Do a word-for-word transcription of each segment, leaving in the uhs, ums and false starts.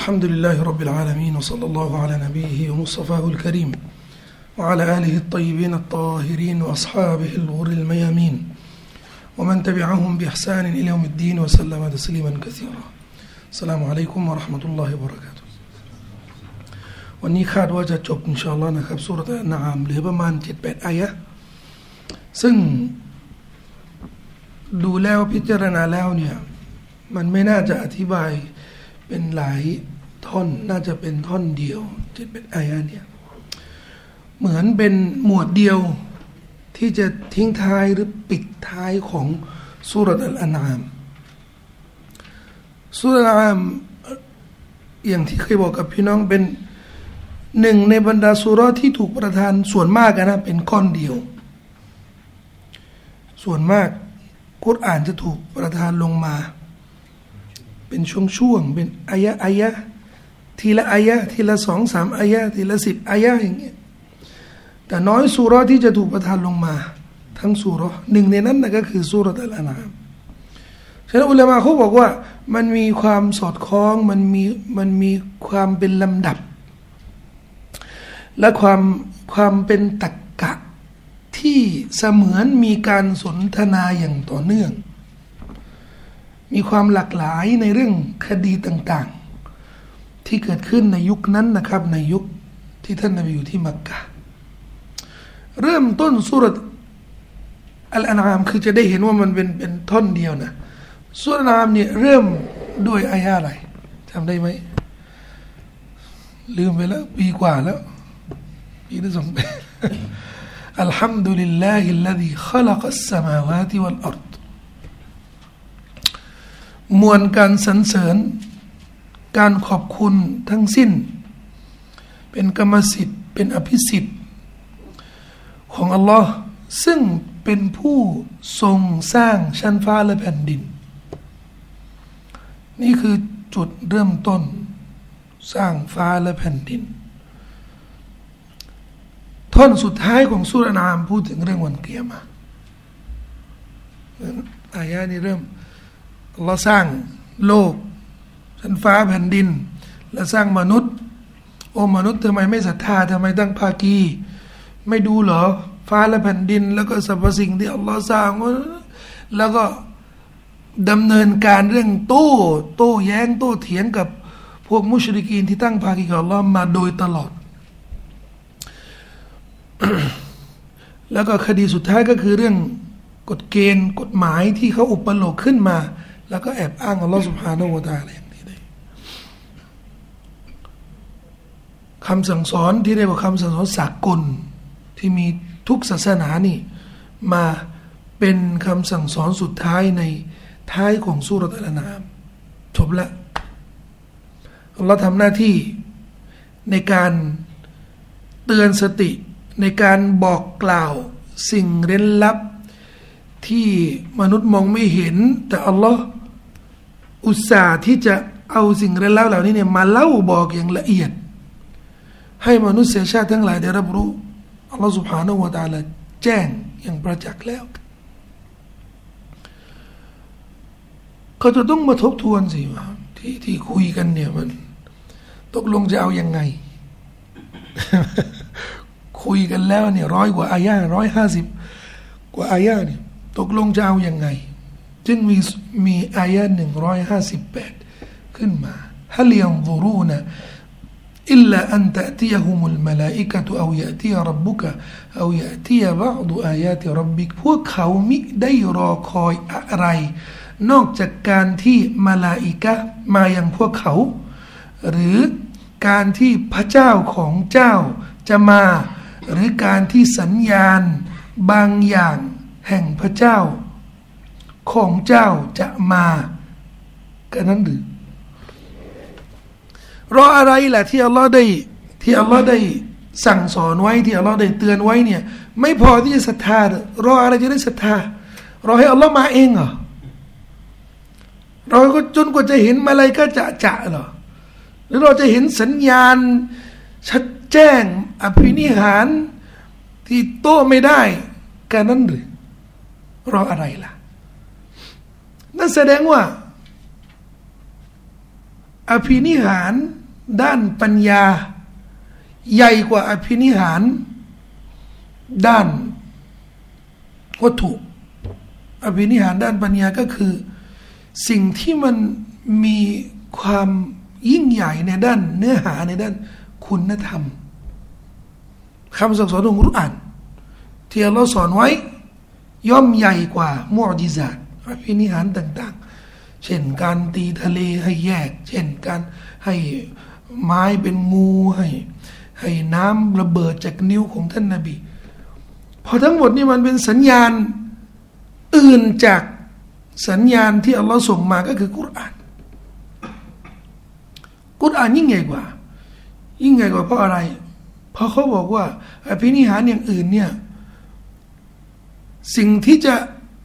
الحمد لله رب العالمين وصلى الله على نبيه ومصطفاه الكريم وعلى آله الطيبين الطاهرين وأصحابه الغر الميامين ومن تبعهم بإحسان إلى يوم الدين وسلم تسليما كثيرا السلام عليكم ورحمة الله وبركاته วันนี้คาดว่าจะจบอินชาอัลลอฮ์นะครับซูเราะห์อันอามเหลือประมาณ เจ็ดแปด อายะห์ซึ่งดูแล้วพิจารณาแล้วเนี่ยมันไม่น่าจะอธิบายเป็นหลายท่อนน่าจะเป็นท่อนเดียว เจ็ดแปด อายะห์เนี่ยเหมือนเป็นหมวดเดียวที่จะทิ้งท้ายหรือปิดท้ายของซูเราะห์อัลอันอามซูเราะห์อัลอันอามอย่างที่เคยบอกกับพี่น้องเป็นหนึ่งในบรรดาซูเราะห์ที่ถูกประทานส่วนมากนะเป็นก้อนเดียวส่วนมากกุรอานจะถูกประทานลงมาเป็นช่วงๆเป็นอายะอายะทีละอายะทีละสองสามอายะทีละสิบอายะอย่างเงี้ยแต่น้อยซูเราะห์ที่จะถูกประทานลงมาทั้งซูเราะห์หนึ่งในนั้นนะก็คือซูเราะห์อัลอันอามฉะนั้นอุลามะเขาบอกว่ามันมีความสอดคล้องมันมีมันมีความเป็นลำดับและความความเป็นตรรกะที่เสมือนมีการสนทนาอย่างต่อเนื่องมีความหลากหลายในเรื่องคดีต่างๆที่เกิดขึ้นในยุคนั้นนะครับในยุคที่ท่านนบีอยู่ที่มักกะห์เริ่มต้นซูเราะห์อัลอันอามคือจะได้เห็นว่ามันเป็นเป็นท่อนเดียวนะซูเราะห์อัลอันอามเนี่ยเริ่มด้วยอายะห์อะไรจำได้ไหมลืมไปแล้วปีกว่าแล้วปีที่สองปีอัลฮัมดุลิลลาฮิลลซีขะลักัสสมาวาติวัลอัรฎมวลการสรรเสริญการขอบคุณทั้งสิ้นเป็นกรรมสิทธิ์เป็นอภิสิทธิ์ของอัลลอฮ์ซึ่งเป็นผู้ทรงสร้างชั้นฟ้าและแผ่นดินนี่คือจุดเริ่มต้นสร้างฟ้าและแผ่นดินท่อนสุดท้ายของซูเราะห์อันอามพูดถึงเรื่องวันเกียรมาอายะนี้เริ่มอัลลอฮ์สร้างโลกชั้นฟ้าแผ่นดินและสร้างมนุษย์โอ้มนุษย์ทำไมไม่ศรัทธาทำไมตั้งภากีไม่ดูเหรอฟ้าและแผ่นดินแล้วก็สรรพสิ่งที่อัลลอฮ์สร้างแล้วก็ดำเนินการเรื่องโต้โต้แย้งโต้เถียงกับพวกมุชริกีนที่ตั้งภากีกับอัลลอฮ์มาโดยตลอด แล้วก็คดีสุดท้ายก็คือเรื่องกฎเกณฑ์กฎหมายที่เขาอุปโลกขึ้นมาแล้วก็แอบอ้างอัลลอฮฺซุบฮานะฮูวะตะอาลาอย่างนี้ได้คำสั่งสอนที่เรียกว่าคำสั่งสอนสากลที่มีทุกศาสนานี่มาเป็นคำสั่งสอนสุดท้ายในท้ายของซูเราะห์อัลอันอามจบละอัลลอฮฺทำหน้าที่ในการเตือนสติในการบอกกล่าวสิ่งเร้นลับที่มนุษย์มองไม่เห็นแต่อัลลอฮ์อุตส่าห์ที่จะเอาสิ่งเร้นลับเหล่านี้เนี่ยมาเล่าบอกอย่างละเอียดให้มนุษยชาติทั้งหลายได้รับรู้อัลลอฮ์ سبحانه และ تعالى แจ้งอย่างประจักษ์แล้วก็จะต้องมาทบทวนสิว่าที่ที่คุยกันเนี่ยมันตกลงจะเอายังไง คุยกันแล้วเนี่ยร้อยกว่าอายะห์ร้อยห้าสิบกว่าอายะห์เนี่ยตกลงจะเอายังไงจึงมีมีอายะห์หนึ่งร้อยห้าสิบแปดขึ้นมาฮัลยันซุรูนะอิลลาอันตะติยะฮุมุลมะลาอิกะตุเอายะติยะร็อบบุกะเอายะติยะบะอฎุอายาติร็อบบิกพวกเขามิได้รอคอยอะไรนอกจากการที่มลาอิกะห์มายังพวกเขาหรือการที่พระเจ้าของเจ้าจะมาหรือการที่สัญญาณบางอย่างแห่งพระเจ้าของเจ้าจะมากันนั้นหรือรออะไรล่ะที่อัลลอฮ์ได้ที่อัลลอฮ์ได้สั่งสอนไว้ที่อัลลอฮ์ได้เตือนไว้เนี่ยไม่พอที่จะศรัทธารออะไรจะได้ศรัทธารอให้อัลลอฮ์มาเองเหรอเราก็จนกว่าจะเห็นอะไรก็จะจะเหรอหรือเราจะเห็นสัญญาณชัดแจ้งอภินิหารที่โต้ไม่ได้กันนั้นหรือรออะไรล่ะนั่นแสดงว่าอภินิหารด้านปัญญาใหญ่กว่าอภินิหารด้านวัตถุอภินิหารด้านปัญญาก็คือสิ่งที่มันมีความยิ่งใหญ่ในด้านเนื้อหาในด้านคุณธรรมคำสั่งสอนของกุรอานที่อัลลอฮ์สอนไว้ย่อมใหญ่กว่ามุอ์ญิซาตอภินิหารต่างๆเช่นการตีทะเลให้แยกเช่นการให้ไม้เป็นงูให้ให้น้ำระเบิดจากนิ้วของท่านนบีพอทั้งหมดนี่มันเป็นสัญญาณอื่นจากสัญญาณที่อัลลอฮ์ส่งมาก็คือกุรอานกุรอานยิ่งใหญ่กว่ายิ่งใหญ่กว่าเพราะอะไรเพราะเขาบอกว่าอภินิหารอย่างอื่นเนี่ยสิ่งที่จะ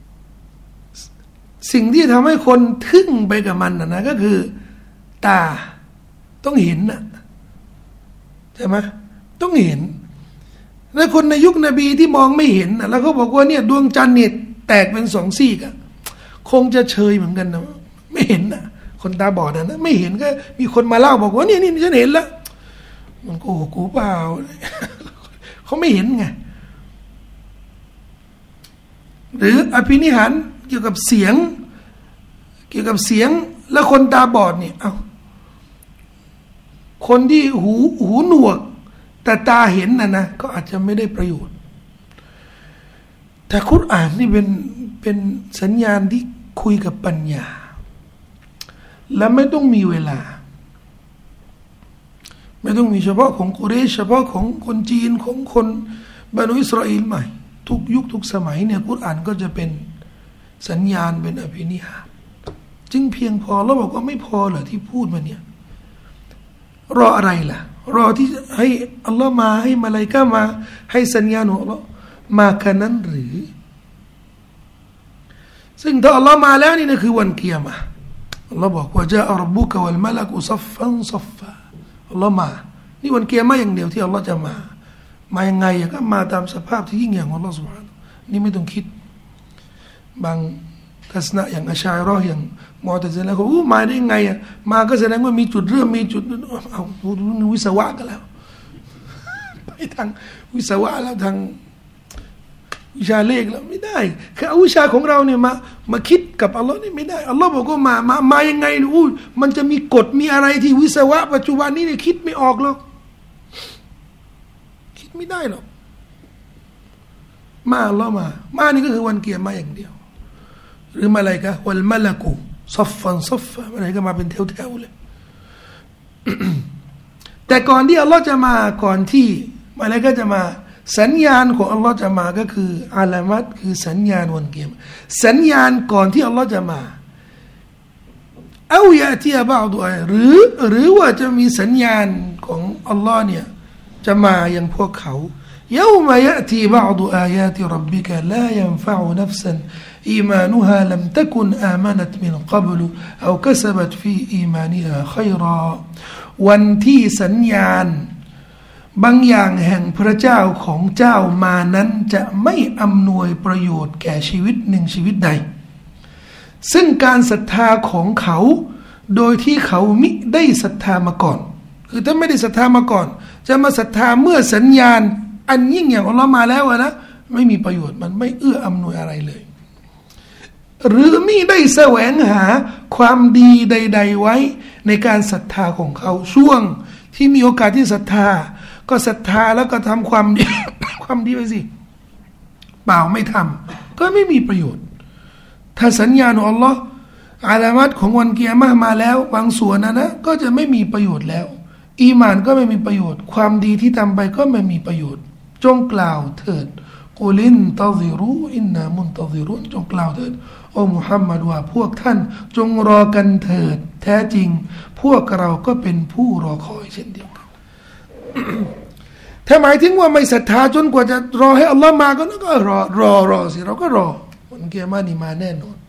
สิ่งที่ทำให้คนทึ่งไปกับมันนะนะก็คือตาต้องเห็นนะใช่ไหมต้องเห็นแล้วคนในยุคนบีที่มองไม่เห็นนะแล้วเขาบอกว่าเนี่ยดวงจันทร์เนี่ยแตกเป็นสองซีกอะคงจะเชยเหมือนกันนะไม่เห็นนะคนตาบอดนะนะไม่เห็นก็มีคนมาเล่าบอกว่าเนี่ยนี่ฉันเห็นแล้วมันโกหกกูเปล่าเขาไม่เห็นไงหรืออภินิหารเกี่ยวกับเสียงเกี่ยวกับเสียงแล้วคนตาบอดเนี่ยเอาคนที่หูหูหนวกแต่ตาเห็นนะนะก็อาจจะไม่ได้ประโยชน์แต่คุรอานนี่เป็นเป็นสัญญาณที่คุยกับปัญญาและไม่ต้องมีเวลาไม่ต้องมีเฉพาะของกุเรชเฉพาะของคนจีนของคนบรรดาอิสราเอลใหม่ทุกยุคทุกสมัยเนี่ยกุรอานก็จะเป็นสัญญาณเป็นอภินิหารจึงเพียงพอแล้วบอกว่าไม่พอเหรอที่พูดมาเนี่ยรออะไรล่ะรอที่ให้อัลลอฮ์มาให้มาลาอิกะฮ์มาให้สัญญาณของอัลลอฮ์มาแค่นั้นหรือซึ่งถ้าอัลลอฮ์มาแล้วนี่นะคือวันกิยามะห์อัลลอฮ์บอกว่าจะอัรบุกะวัลมะลักซัฟฟันซัฟฟาอัลลอฮ์มานี่วันกิยามะห์อย่างเดียวที่อัลลอฮ์จะมามายังไงก็มาตามสภาพที่ยิ่งใหญ่ของอัลลอฮ์ซุบฮานะฮูวะตะอาลานี่ไม่ต้องคิดบางทัศนะอย่างอัชชัยรออย่างมอ์ตะซิละห์ก็อู้มาได้ไงอ่ะมาก็แสดงว่ามีจุดเริ่มมีจุดเอาวิศวะกันแล้วไปทางวิศวะแล้วทางวิชาเลขแล้วไม่ได้คือเอาวิชาของเราเนี่ยมามาคิดกับอัลลอฮ์นี่ไม่ได้อัลลอฮ์บอกว่ามามามายังไงอู้มันจะมีกฎมีอะไรที่วิศวะปัจจุบันนี้เนี่ยคิดไม่ออกหรอกคิดไม่ได้หรอกมาอัลลอฮ์มามานี่ก็คือวันเกียรมาอย่างเดียวหรือมาอะไรกะวัลมะลักุซัฟฟันซัฟฟะอะไรก็มาเป็นแถวๆเลย แต่ก่อนที่อัลลอฮ์จะมาก่อนที่มาอะไรก็จะมาสัญญาณของอัลลอฮ์จะมาก็คืออาลามัตคือสัญญาณวันเกียรติสัญญาณก่อนที่อัลลอฮ์จะมาเอายะที่บางตัวหรือหรือว่าจะมีสัญญาณของอัลลอฮ์เนี่ยจะมาอย่างพวกเขาيوم يأتي بعض آيات ربك لا ينفع نفسا إيمانها لم تكن آمنت من قبل أو كسبت في إيمانها خيرا วันที่สัญญาณบางอย่างแห่งพระเจ้าของเจ้ามานั้นจะไม่อำนวยประโยชน์แก่ชีวิตหนึ่งชีวิตใดซึ่งการศรัทธาของเขาโดยที่เขามิได้ศรัทธามาก่อนคือถ้าไม่ได้ศรัทธามาก่อนจะมาศรัทธาเมื่อสัญญาณอันยิ่งอย่างอัลลอฮ์มาแล้วนะไม่มีประโยชน์มันไม่เอื้ออำนวยอะไรเลยหรือมิได้แสวงหาความดีใดๆไว้ในการศรัทธาของเขาช่วงที่มีโอกาสที่ศรัทธาก็ศรัทธาแล้วก็ทำความดี ความดีไปสิเปล่าไม่ทำก็ไม่มีประโยชน์ถ้าสัญญาณของอัลลอฮ์อาลามัตของวันกิยามะห์มาแล้วบางส่วนนะนะก็จะไม่มีประโยชน์แล้วอีหม่านก็ไม่มีประโยชน์ความดีที่ทำไปก็ไม่มีประโยชน์จงกล่าวเถิดกุลินตะซิรูอินนามุนตะซิรุนจงกล่าวเถิดโอ้มุฮัมมัดว่าพวกท่านจงรอกันเถิดแท้จริงพวกเราก็เป็นผู้รอคอยเช่นเดียวกัน ถ้าหมายถึงว่าไม่ศรัทธาจนกว่าจะรอให้อัลลอฮ์มาก็นั่นก็รอรอรอสิเราก็รอวันกิยามะห์นี่มาแน่นอน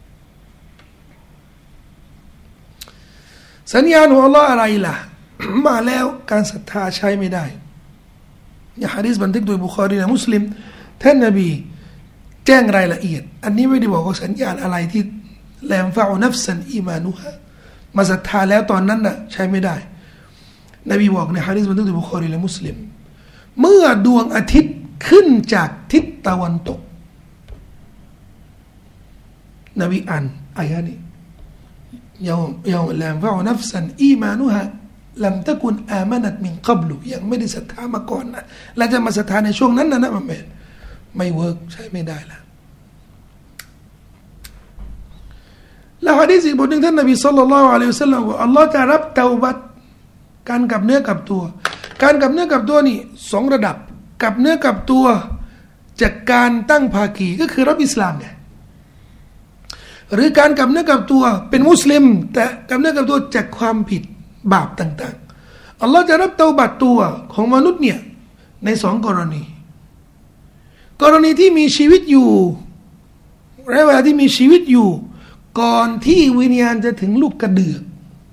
สัญญาณของอัลลอฮ์อะไรล่ะ มาแล้วการศรัทธาใช้ไม่ได้อย่างหะดีษบันทึกโดยบุคอรีและมุสลิมท่านนบีแจ้งรายละเอียดอันนี้ไม่ได้บอกว่าสัญญาณอะไรที่แลมฟะอุนัฟซันอีมานุฮะมาศรัทธาแล้วตอนนั้นน่ะใช้ไม่ได้นบีบอกในหะดีษบันทึกโดยบุคอรีและมุสลิมเมื่อดวงอาทิตย์ขึ้นจากทิศตะวันตกนบีอ่านอายะนี้ยาวๆลายันฟะอุนัฟซันอีมานุฮะลัมตะกุนอามานัตมินกับลุยังไม่ได้ศรัทธามาก่อนนะแล้วจะมาศรัทธาในช่วงนั้นนะนะมันไม่ไม่เวิร์กใช้ไม่ได้ละแล้วหะดีษอีกบทหนึ่งท่านนบีศ็อลลัลลอฮุอะลัยฮิวะซัลลัมว่าอัลลอฮ์จะรับเตาบัตการกับเนื้อกับตัวการกับเนื้อกับตัวนี่สองระดับกับเนื้อกับตัวจากการตั้งภาคีก็คือรับอิสลามไงหรือการกับเนื้อกับตัวเป็นมุสลิมแต่กับเนื้อกับตัวจากความผิดบาปต่างๆอัลลอฮ์จะรับเตาบัตตัวของมนุษย์เนี่ยในสองกรณีกรณีที่มีชีวิตอยู่และเวลาที่มีชีวิตอยู่ก่อนที่วิญญาณจะถึงลูกกระเดือก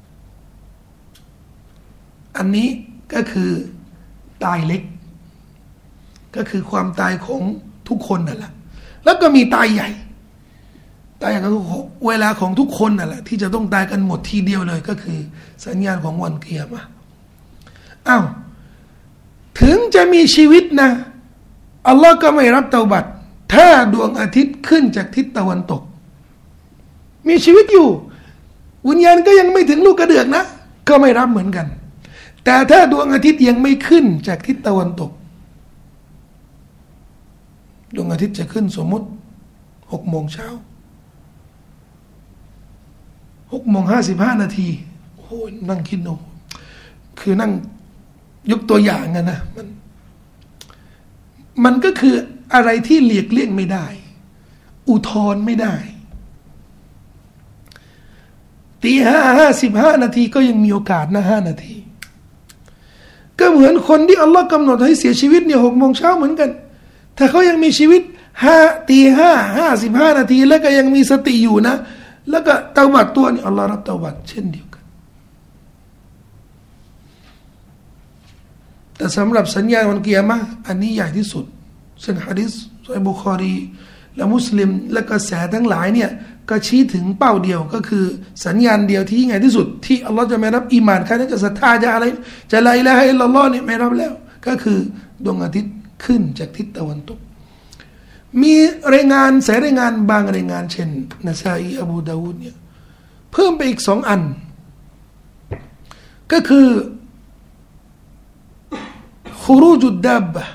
อันนี้ก็คือตายเล็กก็คือความตายของทุกคนนั่นแหละแล้วก็มีตายใหญ่ตายของทุกคนเวลาของทุกคนนั่นแหละที่จะต้องตายกันหมดทีเดียวเลยก็คือสัญญาณของวันเกียรมาอ้าวถึงจะมีชีวิตนะอัลลอฮ์ก็ไม่รับเตาบัตถ้าดวงอาทิตย์ขึ้นจากทิศตะวันตกมีชีวิตอยู่วิญญาณก็ยังไม่ถึงลูกกระเดือกนะก็ไม่รับเหมือนกันแต่ถ้าดวงอาทิตย์ยังไม่ขึ้นจากทิศตะวันตกดวงอาทิตย์จะขึ้นสมมติหกโมงเช้าหกโมงห้าสิบห้านาทีโอ้โหนั่งคิดโนคือนั่งยกตัวอย่างกันนะมันมันก็คืออะไรที่เลียกเลี่ยงไม่ได้อุทธรณ์ไม่ได้ตีห้าห้าสิบห้านาทีก็ยังมีโอกาสนะห้านาทีก็เหมือนคนที่อัลลอฮ์กำหนดให้เสียชีวิตเนี่ยหกโมงเช้าเหมือนกันถ้าเขายังมีชีวิตห้าตีห้าห้าสิบห้านาทีแล้วก็ยังมีสติอยู่นะแล้วก็เตาบัตตัวนี่อัลลอฮ์รับเตาบัตเช่นเดียวกันแต่สำหรับสัญญาณวันเกียรมะอันนี้ใหญ่ที่สุดซึ่งหะดีษซอฮีฮ์บุคอรีและมุสลิมและกระแสทั้งหลายเนี่ยก็ชี้ถึงเป้าเดียวก็คือสัญญาณเดียวที่ยิ่งใหญ่ที่สุดที่อัลลอฮ์จะไม่รับอีหม่านใครจะศรัทธาจะอะไรจะลาอิลาฮะอิลลัลลอฮ์เนี่ยไม่รับแล้วก็คือดวงอาทิตย์ขึ้นจากทิศตะวันตกมีรายงานสายรายงานบางรายงานเช่นนะซาอีอบูดาวูดเนี่ยเพิ่มไปอีกสองอันก็คือคุรูจุดดับบะ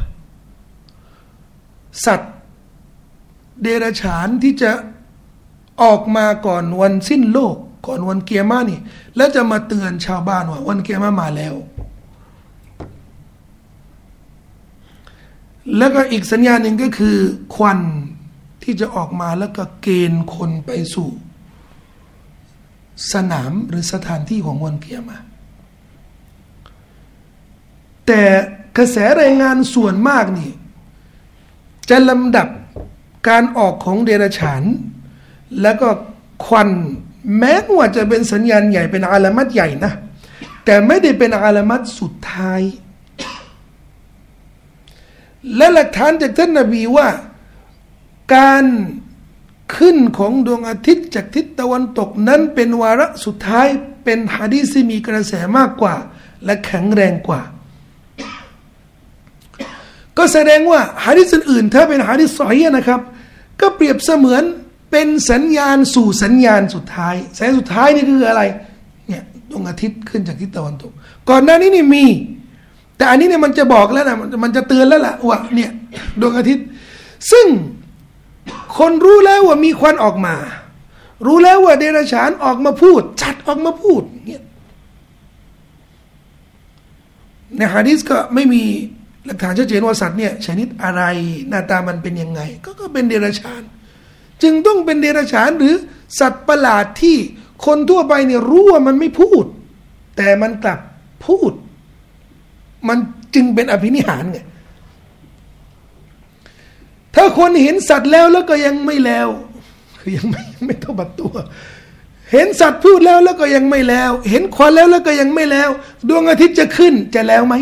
สัตว์เดรัจฉานที่จะออกมาก่อนวันสิ้นโลกก่อนวันเกียรมานี่แล้วจะมาเตือนชาวบ้านว่าวันเกียรมามาแล้วแล้วก็อีกสัญญาณหนึ่งก็คือควันที่จะออกมาแล้วก็เกณฑ์คนไปสู่สนามหรือสถานที่ของวันเกียรมาแต่กระแสรายงานส่วนมากนี่จะลำดับการออกของเดรัจฉานแล้วก็ควันแม้ว่าจะเป็นสัญญาณใหญ่เป็นอาลามัตใหญ่นะแต่ไม่ได้เป็นอาลามัตสุดท้ายและหลักฐานจากท่านนบีว่าการขึ้นของดวงอาทิตย์จากทิศตะวันตกนั้นเป็นวาระสุดท้ายเป็นหะดีษที่มีกระแสมากกว่าและแข็งแรงกว่าก็แสดงว่าหะดีษอื่นๆถ้าเป็นหะดีษซอฮีฮ์นะครับก็เปรียบเสมือนเป็นสัญญาณสู่สัญญาณสุดท้ายสัญญาณสุดท้ายนี่คืออะไรเนี่ยดวงอาทิตย์ขึ้นจากทิศตะวันตกก่อนหน้านี้นี่มีแต่อันนี้เนี่ยมันจะบอกแล้วนะมันจะเตือนแล้วล่ะว่าเนี่ยดวงอาทิตย์ซึ่งคนรู้แล้วว่ามีควันออกมารู้แล้วว่าเดรัจฉานออกมาพูดชัดออกมาพูดเนี่ยในหะดีษก็ไม่มีหลักฐานชัดเจนว่าสัตว์เนี่ยชนิดอะไรหน้าตามันเป็นยังไงก็ก็เป็นเดรัจฉานจึงต้องเป็นเดรัจฉานหรือสัตว์ประหลาดที่คนทั่วไปเนี่ยรู้ว่ามันไม่พูดแต่มันกลับพูดมันจึงเป็นอภินิหารไงถ้าคนเห็นสัตว์แล้วแล้วก็ยังไม่แล้วคือยังไม่ยังไม่เท่าบัดตัวเห็นสัตว์พูดแล้วแล้วก็ยังไม่แล้วเห็นควันแล้วแล้วก็ยังไม่แล้วดวงอาทิตย์จะขึ้นจะแล้วไหม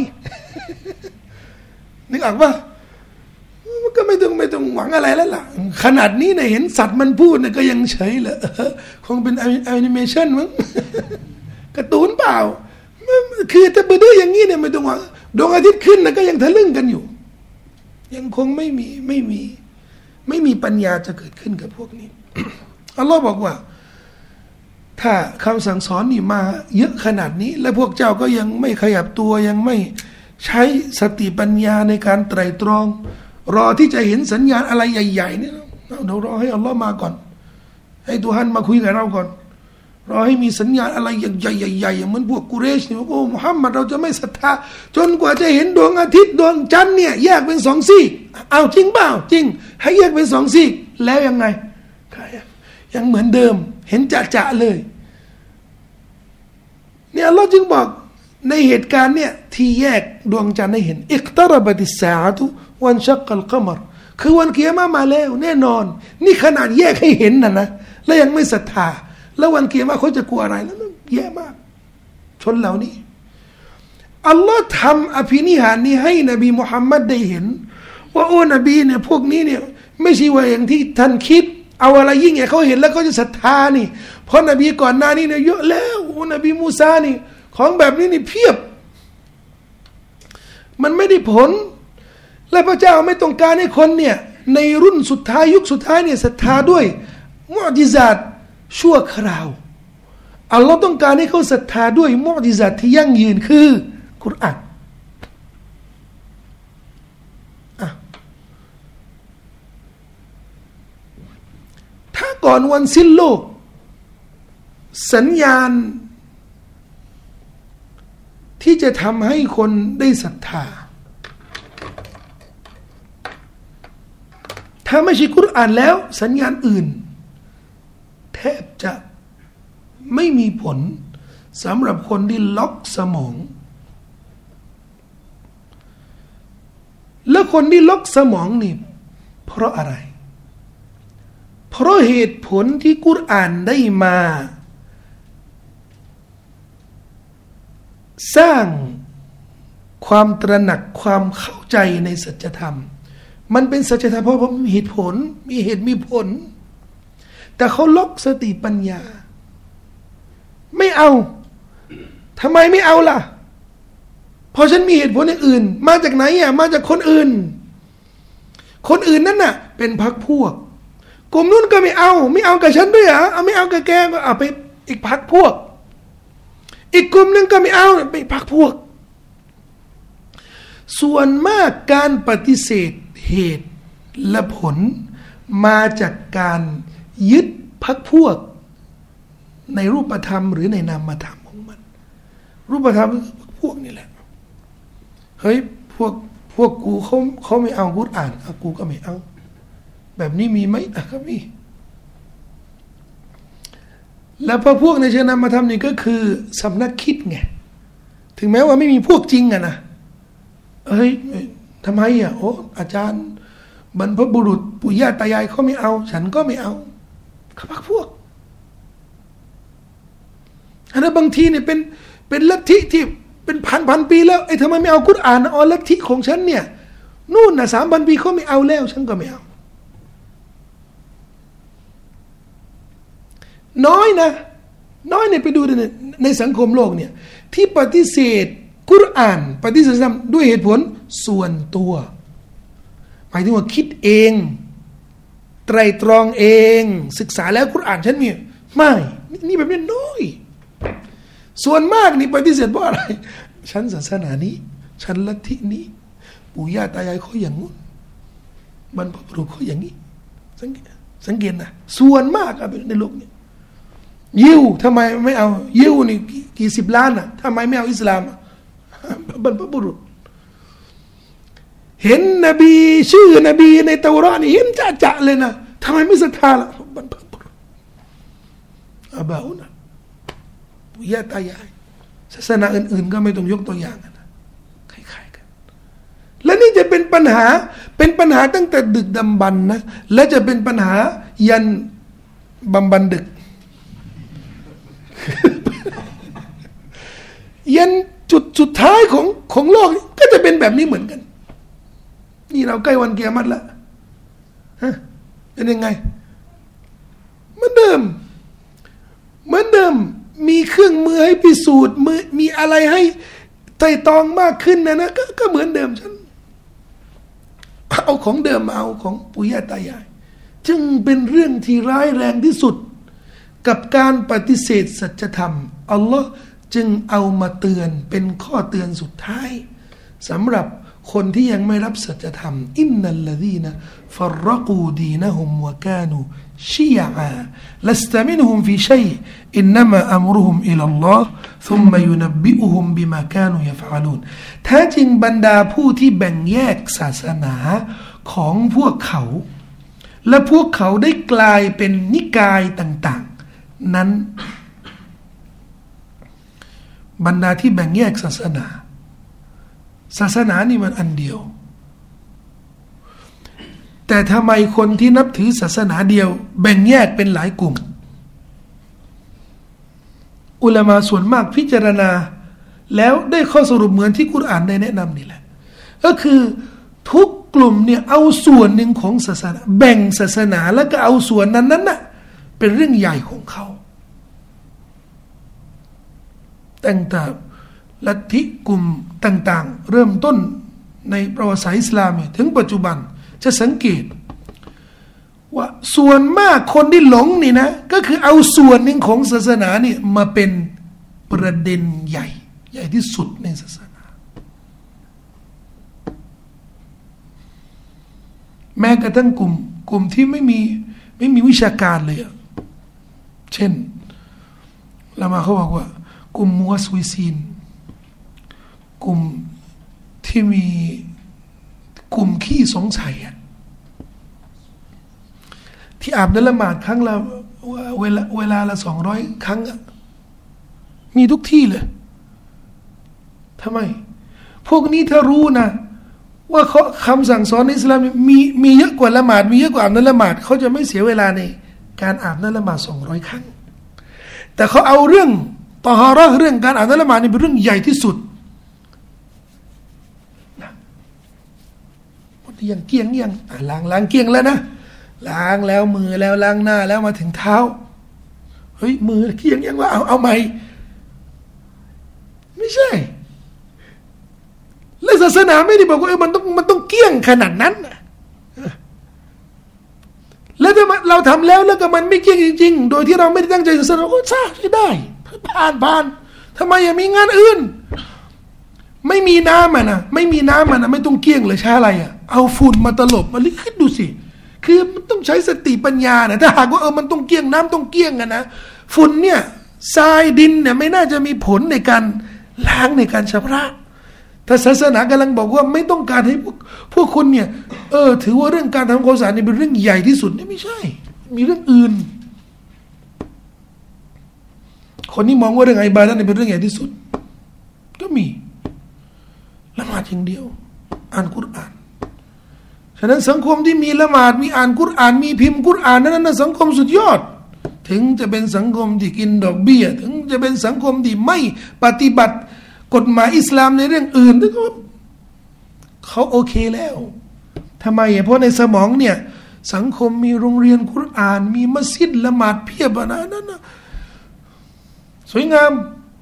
นึกออกปะมันก็ไม่ต้องไม่ต้องหวังอะไรแล้วล่ะขนาดนี้เนี่ยเห็นสัตว์มันพูดเนี่ยก็ยังเฉยเลยคงเป็นแอนิเมชันมั้งการ์ตูนเปล่าคือถ้าไปดูอย่างนี้เนี่ยไม่ต้องว่าดวงอาทิตย์ขึ้นนะก็ยังทะลึ่งกันอยู่ยังคงไม่มีไม่มีไม่มีปัญญาจะเกิดขึ้นกับพวกนี้ อัลลอฮ์บอกว่าถ้าคำสั่งสอนนี่มาเยอะขนาดนี้และพวกเจ้าก็ยังไม่ขยับตัวยังไม่ใช้สติปัญญาในการไตร่ตรองรอที่จะเห็นสัญญาณอะไรใหญ่ๆเนี่ยเดี๋ยวรอให้อัลลอฮ์มาก่อนให้ตุฮันมาคุยกับเราก่อนรอให้มีสัญญาณอะไรใหญ่ๆๆอย่างเหมือนพวกกุเรชเนี่ยโอ้มุฮัมมัดเราจะไม่ศรัทธาจนกว่าจะเห็นดวงอาทิตย์ดวงจันทร์เนี่ยแยกเป็นสองซีกเอาจริงเปล่าจริงให้แยกเป็นสองซีกแล้วยังไงยังเหมือนเดิมเห็นจะๆเลยเนี่ยอัลลอฮ์จึงบอกในเหตุการณ์เนี่ยที่แยกดวงจันทร์ให้เห็นอิกตารบะติสซาอะตุวันชักกัลกะมรคือวันกิยามะห์มาแล้วแน่นอนนี่ขนาดแยกให้เห็นน่ะนะแล้วยังไม่ศรัทธาแล้ววันกิยามะห์เขาจะกลัวอะไรแล้วมันแย่มากชนเหล่านี้อัลลอฮ์ทำอภินิหารนี้ให้นบีมุฮัมมัดได้เห็นว่าโอ้นบีเนี่ยพวกนี้เนี่ยไม่ใช่ว่าอย่างที่ท่านคิดเอาอะไรยิ่งใหญ่เขาเห็นแล้วเขาจะศรัทธานี่เพราะนบีก่อนหน้านี้เนี่ยเยอะแล้วโอ้นบีมูซานี่ของแบบนี้นี่เพียบมันไม่ได้ผลและพระเจ้าไม่ต้องการให้คนเนี่ยในรุ่นสุดท้ายยุคสุดท้ายเนี่ยศรัทธาด้วยมุอ์ญิซาตชั่วคราวอัลลอฮ์ต้องการให้เขาศรัทธาด้วยมุอ์ญิซาตที่ยั่งยืนคือกุรอานอ่ะถ้าก่อนวันสิ้นโลกสัญญาณที่จะทำให้คนได้ศรัทธาถ้าไม่ใช่กุรอานแล้วสัญญาณอื่นแทบจะไม่มีผลสำหรับคนที่ล็อกสมองแล้วคนที่ล็อกสมองนี่เพราะอะไรเพราะเหตุผลที่กุรอานได้มาสร้างความตระหนักความเข้าใจในสัจธรรมมันเป็นสัจธรรมเพราะมีเหตุผลมีเหตุมีผลแต่เขาล็อกสติปัญญาไม่เอาทำไมไม่เอาล่ะเพราะฉันมีเหตุผลอย่างอื่นมาจากไหนอ่ะมาจากคนอื่นคนอื่นนั่นน่ะเป็นพรรคพวกกลุ่มนู้นก็ไม่เอาไม่เอากับฉันด้วยเหรอเอาไม่เอากับแกก็เอาไปอีกพรรคพวกอีกกลุ่มนึงก็ไม่เอาไปพรรคพวกส่วนมากการปฏิเสธเหตุและผลมาจากการยึดพรรคพวกในรูปธรรมหรือในนามธรรมของมันรูปธรรมคือพรรคพวกนี่แหละเฮ้ยพวกพวกกูเขาเขาไม่เอากุรอานอ่ะกูก็ไม่เอาแบบนี้มีไหมอ่ะก็มีแล้วพวกพวกในเชิงนามธรรมนี่ก็คือสำนักคิดไงถึงแม้ว่าไม่มีพวกจริงอะนะเฮ้ยทำไมอ่ะโอ้อาจารย์บรรพบุรุษปู่ย่าตายายเขาไม่เอาฉันก็ไม่เอาเขาพักพวกอันนั้นบางทีเนี่ยเป็นเป็นลัทธิที่เป็นพันพันปีแล้วไอ้ทำไมไม่เอากุรอานอ๋อลัทธิของฉันเนี่ยนู่นน่ะสามพันปีเขาไม่เอาแล้วฉันก็ไม่เอาน้อยนะน้อยเนี่ยไปดูในในสังคมโลกเนี่ยที่ปฏิเสธกุรอานปฏิเสธด้วยเหตุผลส่วนตัวหมายถึงว่าคิดเองไตรตรองเองศึกษาแล้วกุรอานฉันมีไม่นี่แบบนี้น้อยส่วนมากนี่ปฏิเสธเพราะอะไรฉันศาสนานี้ฉันลัทธินี้ปู่ย่าตายายเขาอย่างงู้นบรรพบุรุษเขาอย่างนี้สังเกตสังเกตนะส่วนมากอะในโลกนี้ยิวทำไมไม่เอายิวนี่กี่สิบล้านอะทำไมไม่เอาอิสลามบรรพบุรุษเห็นนบีชื่อนบีในเตารอนี่เห็นจะๆเลยนะทำไมไม่ศรัทธาล่ะบรรพบุรุษอาบาอุนะปู่ย่าตายายศาสนาอื่นๆก็ไม่ต้องยกตัวอย่างนะคล้ายๆกันและนี่จะเป็นปัญหาเป็นปัญหาตั้งแต่ดึกดำบรรพ์นะและจะเป็นปัญหายันบำบันดึกยันจุดสุดท้ายของของโลกก็จะเป็นแบบนี้เหมือนกันนี่เราใกล้วันเกียรติแล้วฮะเป็นยังไงเหมือนเดิมเหมือนเดิมมีเครื่องมือให้พิสูจน์มือมีอะไรให้ไต่ตองมากขึ้นนะนะก็ก็เหมือนเดิมฉันเอาของเดิมมาเอาของปู่ย่าตายายจึงเป็นเรื่องที่ร้ายแรงที่สุดกับการปฏิเสธสัจธรรมอัลลอฮ์จึงเอามาเตือนเป็นข้อเตือนสุดท้ายสำหรับคนที่ยังไม่รับสัจธรรมอินนัลลดีนะฟัรรกูดีนะฮุมวะกานูชียะลัสตะมินฮุมฟีชัยอินนัมาอัมรุฮุมอิลัลลอฮ์ซุมมะยุนบิอุฮุมบิมากานูยะฟะอลูนแท้จริงบรรดาผู้ที่แบ่งแยกศาสนาของพวกเขาและพวกเขาได้กลายเป็นนิกายต่างๆนั้นบรรดาที่แบ่งแยกศาสนาศาสนานี่มันอันเดียวแต่ทำไมคนที่นับถือศาสนาเดียวแบ่งแยกเป็นหลายกลุ่มอุลามะส่วนมากพิจารณาแล้วได้ข้อสรุปเหมือนที่กุรอานได้แนะนำนี่แหละก็คือทุกกลุ่มเนี่ยเอาส่วนหนึ่งของศาสนาแบ่งศาสนาแล้วก็เอาส่วนนั้นนั้นน่ะเป็นเรื่องใหญ่ของเขาตั้งแต่ลัทธิกลุ่มต่างๆเริ่มต้นในประวัติศาสตร์อิสลามถึงปัจจุบันจะสังเกตว่าส่วนมากคนที่หลงนี่นะก็คือเอาส่วนหนึ่งของศาสนาเนี่ยมาเป็นประเด็นใหญ่ใหญ่ที่สุดในศาสนาแม้กระทั่งกลุ่มกลุ่มที่ไม่มีไม่มีวิชาการเลยเช่นละมาเขาบอกว่ากลุ่มมัวสวิซีนกลุ่มที่มีกลุ่มขี้สงสัยอะที่อาบน้ำละหมาดครั้งละเวลาเวลาละสองร้อยครั้งอะมีทุกที่เลยทำไมพวกนี้ถ้ารู้นะว่าเขาคำสั่งสอนในอิสลามมีมีเยอะกว่าละหมาดมีเยอะกว่าอาบน้ำละหมาดเขาจะไม่เสียเวลาในการอาบน้ำละหมาดสองร้อยครั้งแต่เขาเอาเรื่องตอฮาเราะห์เรื่องการอาบน้ำละหมาดนี่เป็นเรื่องใหญ่ที่สุดยังเกี้ยงยังล้างล้างเกี้ยงแล้วนะล้างแล้วมือแล้วล้างหน้าแล้วมาถึงเท้าเฮ้ยมือเกี้ยงยังว่าเอาเอาใหม่ไม่ใช่และศาสนาไม่ได้บอกว่าเออมันต้องมันต้องเกี้ยงขนาดนั้นแล้วถ้าเราทำแล้วแล้วก็มันไม่เกี้ยงจริงๆโดยที่เราไม่ได้ตั้งใจศาสนาก็ใช่ได้ผ่านผ่านทำไมยังมีงานอื่นไม่มีน้ำมันนะไม่มีน้ำมันนะไม่ต้องเกี้ยงเลยใช้อะไรอ่ะเอาฝุ่นมาตลบมาลิคิดดูสิคือมันต้องใช้สติปัญญานะถ้าหากว่าเออมันต้องเกี้ยงน้ำต้องเกี้ยงกันนะฝุ่นเนี่ยทรายดินเนี่ยไม่น่าจะมีผลในการล้างในการชำระถ้าศาสนากำลังบอกว่าไม่ต้องการให้พวกพวกคุณเนี่ยเออถือว่าเรื่องการทำความสะอาดนี่เป็นเรื่องใหญ่ที่สุดนี่ไม่ใช่มีเรื่องอื่นคนที่มองว่าเรื่องอิบาดะห์นี่เป็นเรื่องใหญ่ที่สุดก็มีละหมาดอย่างเดียวอ่านกุรอานฉะนั้นสังคมที่มีละหมาดมีอ่านกุรอานมีพิมพ์กุรอานนั้นนะสังคมสุดยอดถึงจะเป็นสังคมที่กินดอกเบี้ยถึงจะเป็นสังคมที่ไม่ปฏิบัติกฎหมายอิสลามในเรื่องอื่นแต่ก็เขาโอเคแล้วทำไมเพราะในสมองเนี่ยสังคมมีโรงเรียนกุรอานมีมัสยิดละหมาดเพียบนะนั่นนะสวยงาม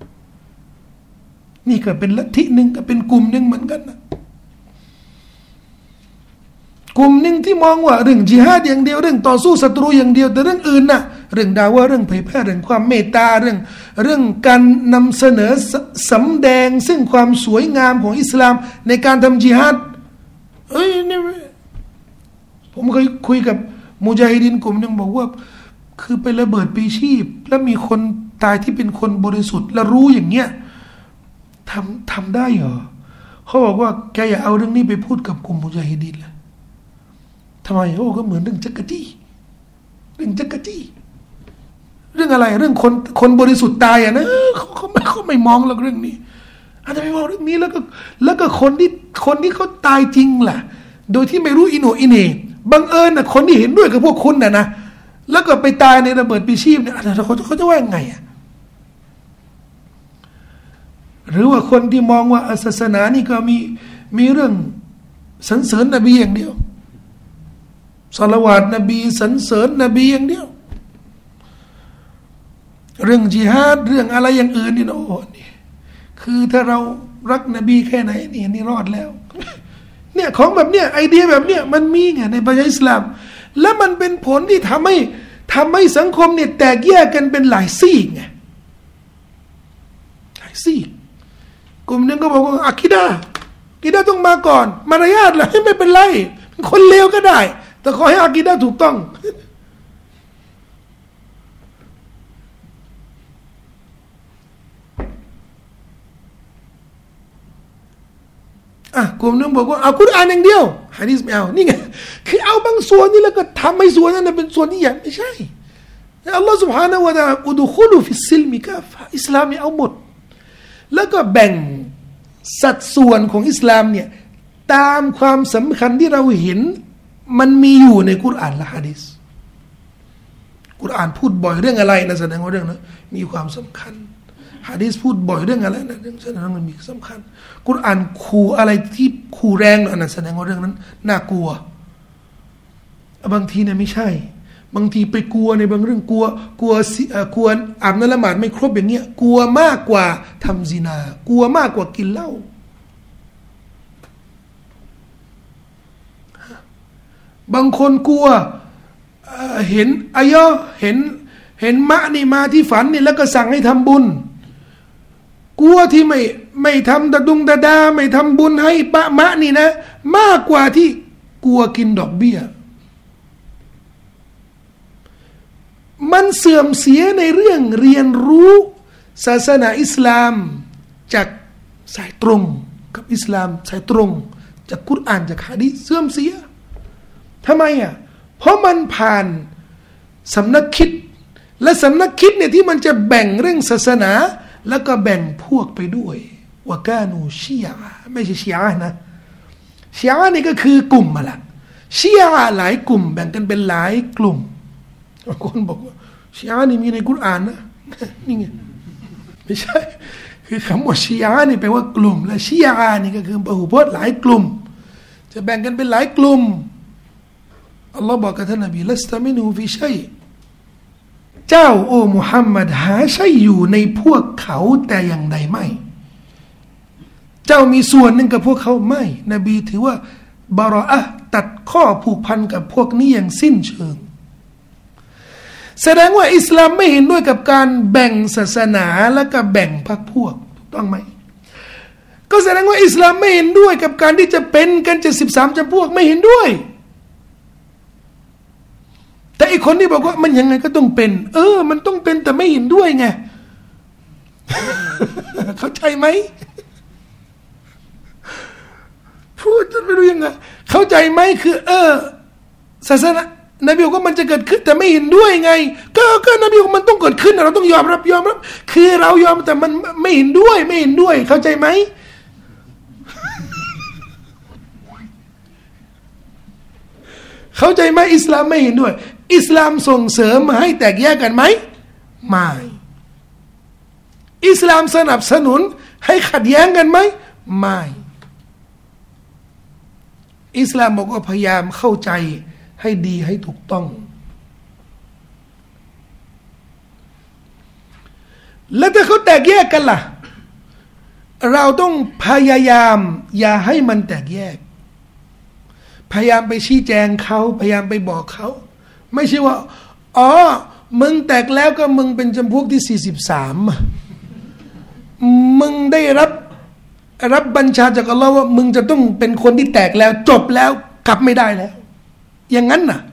นี่ก็เป็นลัทธิหนึ่งก็เป็นกลุ่มหนึ่งเหมือนกันนะกลุ่มหนึ่งที่มองว่าเรื่องจิฮาดอย่างเดียวเรื่องต่อสู้ศัตรูอย่างเดียวแต่เรื่องอื่นน่ะเรื่องดาว่าเรื่องเผยแพร่เรื่องความเมตตาเรื่องเรื่องการนำเสนอสำแดงซึ่งความสวยงามของอิสลามในการทำจิฮาดเอ้ยนี่ผมเคยคุยกับมุญาฮิดีนกลุ่มหนึ่งบอกว่าคือไประเบิดปีชีพแล้วมีคนตายที่เป็นคนบริสุทธิ์และรู้อย่างเงี้ยทำทำได้เหรอเขาบอกว่าแกอย่าเอาเรื่องนี้ไปพูดกับกลุ่มมุญาฮิดีนเลยทำไมโอ้ก็เหมือนเรื่องจักรจี้เรื่องจักรจี้เรื่องอะไรเรื่องคนคนบริสุทธิ์ตายอ่ะนะเขาเขาไม่เขาไม่มองหรอกเรื่องนี้อาจจะไม่มองเรื่องนี้แล้วก็แล้วก็คนที่คนที่เขาตายจริงล่ะโดยที่ไม่รู้อิโหนอิเหน่บังเอิญนะคนที่เห็นด้วยกับพวกคุณน่ะนะแล้วก็ไปตายในระเบิดปีชีพเนี่ยเขาเขาจะว่ายังไงอ่ะหรือว่าคนที่มองว่าศาสนานี่ก็มีมีเรื่องสรรเสริญนบีอย่างเดียวศอลาวาตนบีสรรเสริญนบีอย่างเดียวเรื่องจิฮาดเรื่องอะไรอย่างอื่นนี่โอ้นี่คือถ้าเรารักนบีแค่ไหนนี่นี่รอดแล้วเนี่ยของแบบเนี้ยไอเดียแบบเนี้ยมันมีไงในประเทศอิสลามและมันเป็นผลที่ทำให้ทำให้สังคมเนี่ยแตกแยกกันเป็นหลายซีกไงหลายซีกกลุ่มนึงก็บอกว่าอะกีดะห์อะกีดะห์ต้องมาก่อนมารยาทล่ะไม่เป็นไรคนเลวก็ได้แต่ขอให้อะกีดะห์ถูกต้องอ่ะกลุ่มนึงบอกว่าเอากุรอานอย่างเดียวหะดีษไม่เอานี่ไงคือเอาบางส่วนนี่แล้วก็ทำให้ส่วนนั้นเป็นส่วนที่ใหญ่ไม่ใช่อัลลอฮฺ سبحانه และ تعالى อุดุคุลุฟิสซิลมิกาฟะอิสลามนี่เอาหมดแล้วก็แบ่งสัดส่วนของอิสลามเนี่ยตามความสำคัญที่เราเห็นมันมีอยู่ในกุรอานและหะดีษกุรอานพูดบ่อยเรื่องอะไรนะแสดงว่าเรื่องนั้นมีความสำคัญหะดีษพูดบ่อยเรื่องอะไรนะเรื่องแสดงว่ามันมีสำคัญกุรอานขู่อะไรที่ขู่แรงนะแสดงว่าเรื่องนั้นน่ากลัวบางทีเนี่ยไม่ใช่บางทีไปกลัวในบางเรื่องกลัวกลัวกลัวอาบน้ำละหมาดไม่ครบอย่างเงี้ยกลัวมากกว่าทำซินากลัวมากกว่ากินเหล้าบางคนกลัวเห็นอายะเห็นเห็นมะนี่มาที่ฝันนี่แล้วก็สั่งให้ทำบุญกลัวที่ไม่ไม่ทำตะดุงตะดาไม่ทำบุญให้ปะมะนี่นะมากกว่าที่กลัวกินดอกเบี้ยมันเสื่อมเสียในเรื่องเรียนรู้ศาสนาอิสลามจากสายตรงกับอิสลามสายตรงจากกุรอานจากหะดีษเสื่อมเสียทำไมอ่ะเพราะมันผ่านสำนักคิดและสำนักคิดเนี่ยที่มันจะแบ่งเรื่องศาสนาแล้วก็แบ่งพวกไปด้วยว่ากานูชีอะไม่ใช่ชีอะนะชีอะนี่ก็คือกลุ่มมาละชีอะหลายกลุ่มแบ่งกันเป็นหลายกลุ่มบางคนบอกว่าชีอะนี่มีในกุรอานนะนี่ไงไม่ใช่คือคำว่าชีอะนี่แปลว่ากลุ่มและชีอะนี่ก็คือพหุพจน์หลายกลุ่มจะแบ่งกันเป็นหลายกลุ่มอัลลอฮ์บอกกับท่านนบีลัสตะมินูฟิชัยเจ้าโอ้มุฮัมมัดหาใช่อยู่ในพวกเขาแต่อย่างใดไม่เจ้ามีส่วนหนึ่งกับพวกเขาไม่นบีถือว่าบารออะห์ตัดข้อผูกพันกับพวกนี้อย่างสิ้นเชิงแสดงว่าอิสลามไม่เห็นด้วยกับการแบ่งศาสนาและก็แบ่งพรรคพวกถูกต้องไหมก็แสดงว่าอิสลามไม่เห็นด้วยกับการที่จะเป็นกันเจ็ดสิบสามจำพวกไม่เห็นด้วยแต่อีกคนที่บอกว่ามันยังไงก็ต้องเป็นเออมันต้องเป็นแต่ไม่เห็นด้วยไง เข้าใจไหมพูดจะไม่รู้ยังไงเข้าใจไหมคือเออศาสนานบีบอกว่ามันจะเกิดขึ้นแต่ไม่เห็นด้วยไงก็ก็นบีบอกมันต้องเกิดขึ้นเราต้องยอมรับยอมรับคือเรายอมแต่มันไม่เห็นด้วยไม่เห็นด้วยเข้าใจไหม เข้าใจไหมอิสลามไม่เห็นด้วยอิสลามส่งเสริมให้แตกแยกกันไหมไม่อิสลามสนับสนุนให้ขัดแย้งกันไหมไม่อิสลามบอกว่าพยายามเข้าใจให้ดีให้ถูกต้องแล้วถ้าเขาแตกแยกกันล่ะเราต้องพยายามอย่าให้มันแตกแยกพยายามไปชี้แจงเขาพยายามไปบอกเขาไม่ใช่ว่าอ๋อมึงแตกแล้วก็มึงเป็นจำพวกที่สี่สิบสามมึงได้รับรับบัญชาจากอัลลอฮ์ว่ามึงจะต้องเป็นคนที่แตกแล้วจบแล้วกลับไม่ได้แล้วอย่างนั้นน่ะ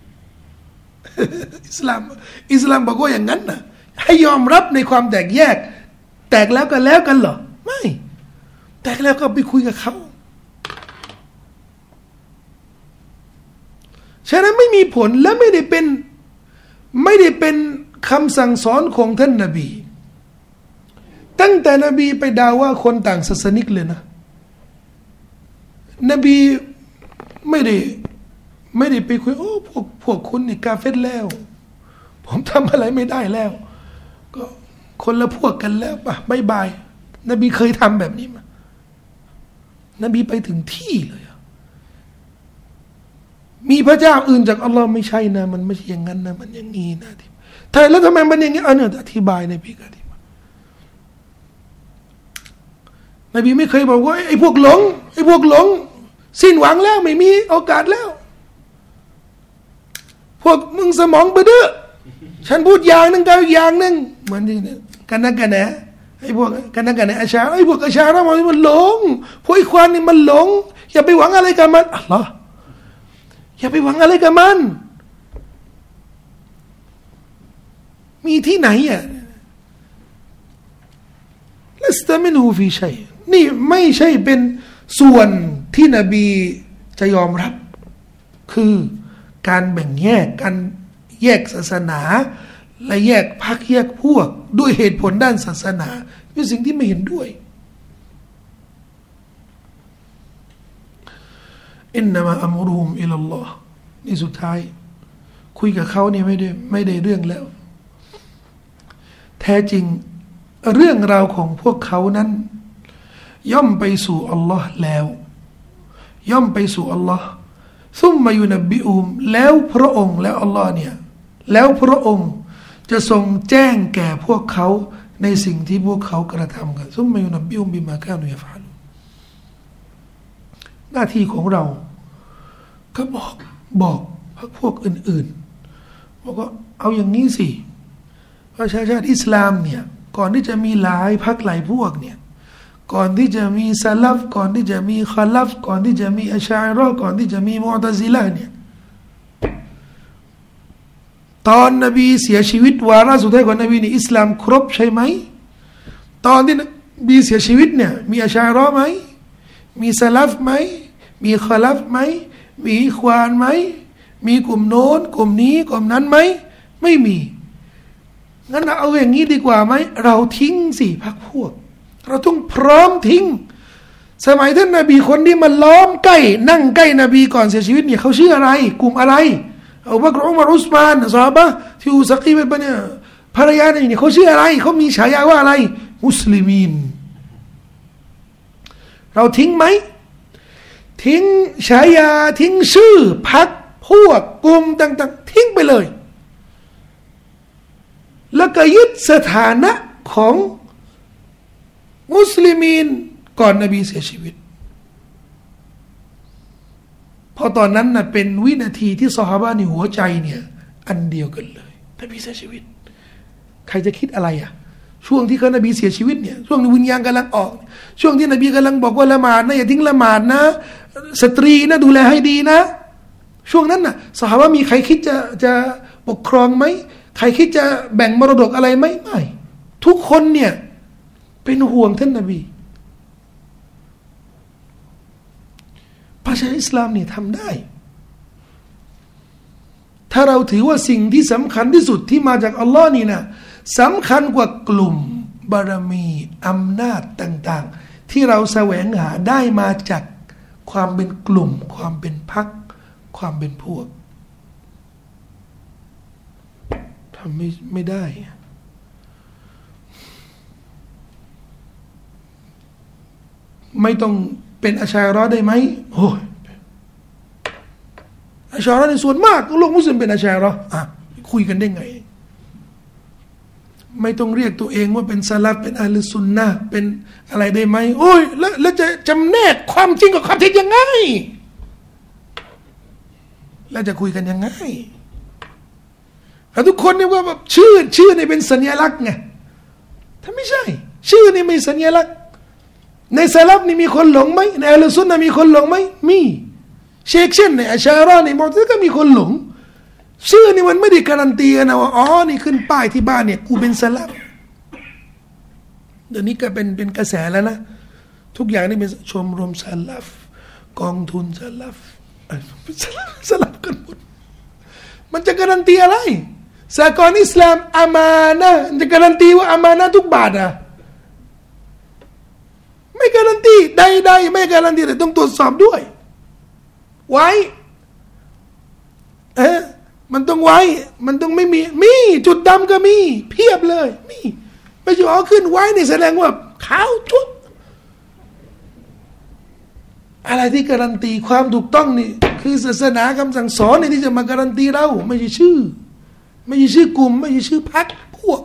อิสลามอิสลามบอกว่าอย่างนั้นน่ะให้ยอมรับในความแตกแยกแตกแล้วกันแล้วกันเหรอไม่แตกแล้วก็ไปคุยกับเขาฉะนั้นไม่มีผลและไม่ได้เป็นไม่ได้เป็นคำสั่งสอนของท่านนบีตั้งแต่นบีไปด่าว่าคนต่างศาสนิกเลยนะนบีไม่ได้ไม่ได้ไปคุยโอ้พวกพวกคุณนี่กาเฟรแล้วผมทำอะไรไม่ได้แล้วก็คนละพวกกันแล้วป่ะบายบายนบีเคยทำแบบนี้มั้ยนบีไปถึงที่เลยมีพระเจ้าอื่นจากอัลลอฮ์ไม่ใช่นะมันไม่ใช่อย่างนั้นนะมันอย่างนี้นะถ้าแล้วทำไมมันอย่างนี้อันนี้อธิบายในพี่อธิบายนบีไม่เคยบอกว่าไอ้พวกหลงไอ้พวกหลงสิ้นหวังแล้วไม่มีโอกาสแล้วพวกมึงสมองเบื้อฉันพูดอย่างหนึ่งกับอย่างหนึ่งเหมือนที่กันนักกันแหนไอ้พวกกันนักกันแหนอาชาไอ้พวกอาชาเราบอกมันหลงพวกไอ้ควานนี่มันหลงอย่าไปหวังอะไรกับมันอัลลอฮ์อย่าไปหวังอะไรกับมันมีที่ไหนอ่ะลัสตะมินฮูฟีชัยนี่ไม่ใช่เป็นส่วนที่นบีจะยอมรับคือการแบ่งแยกการแยกศาสนาและแยกพรรคแยกพวกด้วยเหตุผลด้านศาสนาเป็นสิ่งที่ไม่เห็นด้วยอินนามาอัมรุฮุมอิลลัลลอฮ์นี่สุดท้ายคุยกับเขานี่ไม่ได้ไม่ได้เรื่องแล้วแท้จริงเรื่องราวของพวกเขานั้นย่อมไปสู่อัลลอฮ์แล้วย่อมไปสู่อัลลอฮ์ซุมมายุนบิอุมแล้วพระองค์แล้วอัลลอฮ์เนี่ยแล้วพระองค์จะทรงแจ้งแก่พวกเขาในสิ่งที่พวกเขากระทำกันซุมมายุนบิอุมบิมากานุยะฟาลุหน้าที่ของเราก็บอกบอกพรรคพวกอื่นๆบอกว่าเอาอย่างนี้สิประชาชาติอิสลามเนี่ยก่อนที่จะมีหลายพรรคหลายพวกเนี่ยก่อนที่จะมีซะลัฟก่อนที่จะมีคอลัฟก่อนที่จะมีอัชอะอิเราะห์ก่อนที่จะมีมุอ์ตะซิละห์เนี่ยตอนนบีเสียชีวิตวาระสุดท้ายของนบีในอิสลามครบใช่ไหมตอนที่นบีเสียชีวิตเนี่ยมีอัชอะอิเราะห์ไหมมีซะลัฟไหมมีคอลัฟไหมมีอิควานไหมมีกลุ่มโน้นกลุ่มนี้กลุ่มนั้นไหมไม่มีงั้นเอาอย่างนี้ดีกว่าไหมเราทิ้งสิพรรคพวกเราต้องพร้อมทิ้งสมัยท่านนบีคนที่มาล้อมใกล้นั่งใกล้นบีก่อนเสียชีวิตเนี่ยเขาชื่ออะไรกลุ่มอะไรอบูบักรอุมัรอุสมานซอฮาบะห์ที่อุซักีไปเนี่ยภรรยาเนี่ยเขาชื่ออะไรเขามีฉายาว่าอะไรมุสลิมีนเราทิ้งไหมทิ้งฉายาทิ้งชื่อพรรคพวกกลุ่มต่างๆทิ้งไปเลยแล้วก็ยึดสถานะของมุสลิมีนก่อนนบีเสียชีวิตพอตอนนั้นน่ะเป็นวินาทีที่ซอฮาบะห์ในหัวใจเนี่ยอันเดียวกันเลยนบีเสียชีวิตใครจะคิดอะไรอ่ะช่วงที่เขานบีเสียชีวิตเนี่ยช่วงวิญญาณกำลังออกช่วงที่นบีกำลังบอกว่าละหมาดนะอย่าทิ้งละหมาดนะสตรีนะดูแลให้ดีนะช่วงนั้นน่ะซอฮาบะห์มีใครคิดจะจะปกครองไหมใครคิดจะแบ่งมรดกอะไรไหมไม่ทุกคนเนี่ยเป็นห่วงท่านนบีประชาชนอิสลามเนี่ยทำได้ถ้าเราถือว่าสิ่งที่สำคัญที่สุดที่มาจากอัลลอฮ์นี่นะสำคัญกว่ากลุ่มบารมีอำนาจต่างๆที่เราแสวงหาได้มาจากความเป็นกลุ่มความเป็นพรรคความเป็นพวกทำไม่ไม่ได้ไม่ต้องเป็นอัชอะอิเราะห์ได้ไหมโอ้ยอัชอะอิเราะห์ในส่วนมากโลกมุสลิมเป็นอัชอะอิเราะห์อ่ะคุยกันได้ไงไม่ต้องเรียกตัวเองว่าเป็นซะลัฟเป็นอะห์ลุสซุนนะห์เป็นอะไรได้ไหมโอ้ยแล้วแล้วจะจำแนกความจริงกับความเท็จยังไงแล้วจะคุยกันยังไงแล้วทุกคนเนี่ยว่าแบบชื่อชื่อนี่เป็นสัญลักษณ์ไงถ้าไม่ใช่ชื่อนี่ไม่สัญลักษณ์ในซะลัฟนี่มีคนหลงไหมในอะห์ลุสซุนนะห์มีคนหลงไหมมีเชคเช่นในอัชอะอิเราะห์ในมุอ์ตะซิละห์ก็มีคนหลงชื่อนี่มันไม่ได้การันตีนะว่าอ๋อนี่ขึ้นป้ายที่บ้านเนี่ยกูเป็นซะลัฟเดี๋ยวนี้ก็เป็นเป็นกระแสแล้วนะทุกอย่างนี่เป็นชมรมซะลัฟกองทุนซะลัฟเป็นซะลัฟซะลัฟกันหมดมันจะการันตีอะไรสากลอิสลามอามานะห์จะการันตีว่าอามานะห์ทุกบาทอ่ะไม่การันตีใดๆไม่การันตีแต่ต้องตรวจสอบด้วยไว้เอ๊ะมันต้องไว้มันต้องไม่มีมีจุดดำก็มีเพียบเลยมีไม่ใช่อ๋อขึ้นไว้นี่แสดงว่าขาวชุดอะไรที่การันตีความถูกต้องนี่คือศาสนาคำสั่งสอนนี่ที่จะมาการันตีเราไม่ใช่ชื่อไม่ใช่ชื่อกลุ่มไม่ใช่ชื่อพรรคพวก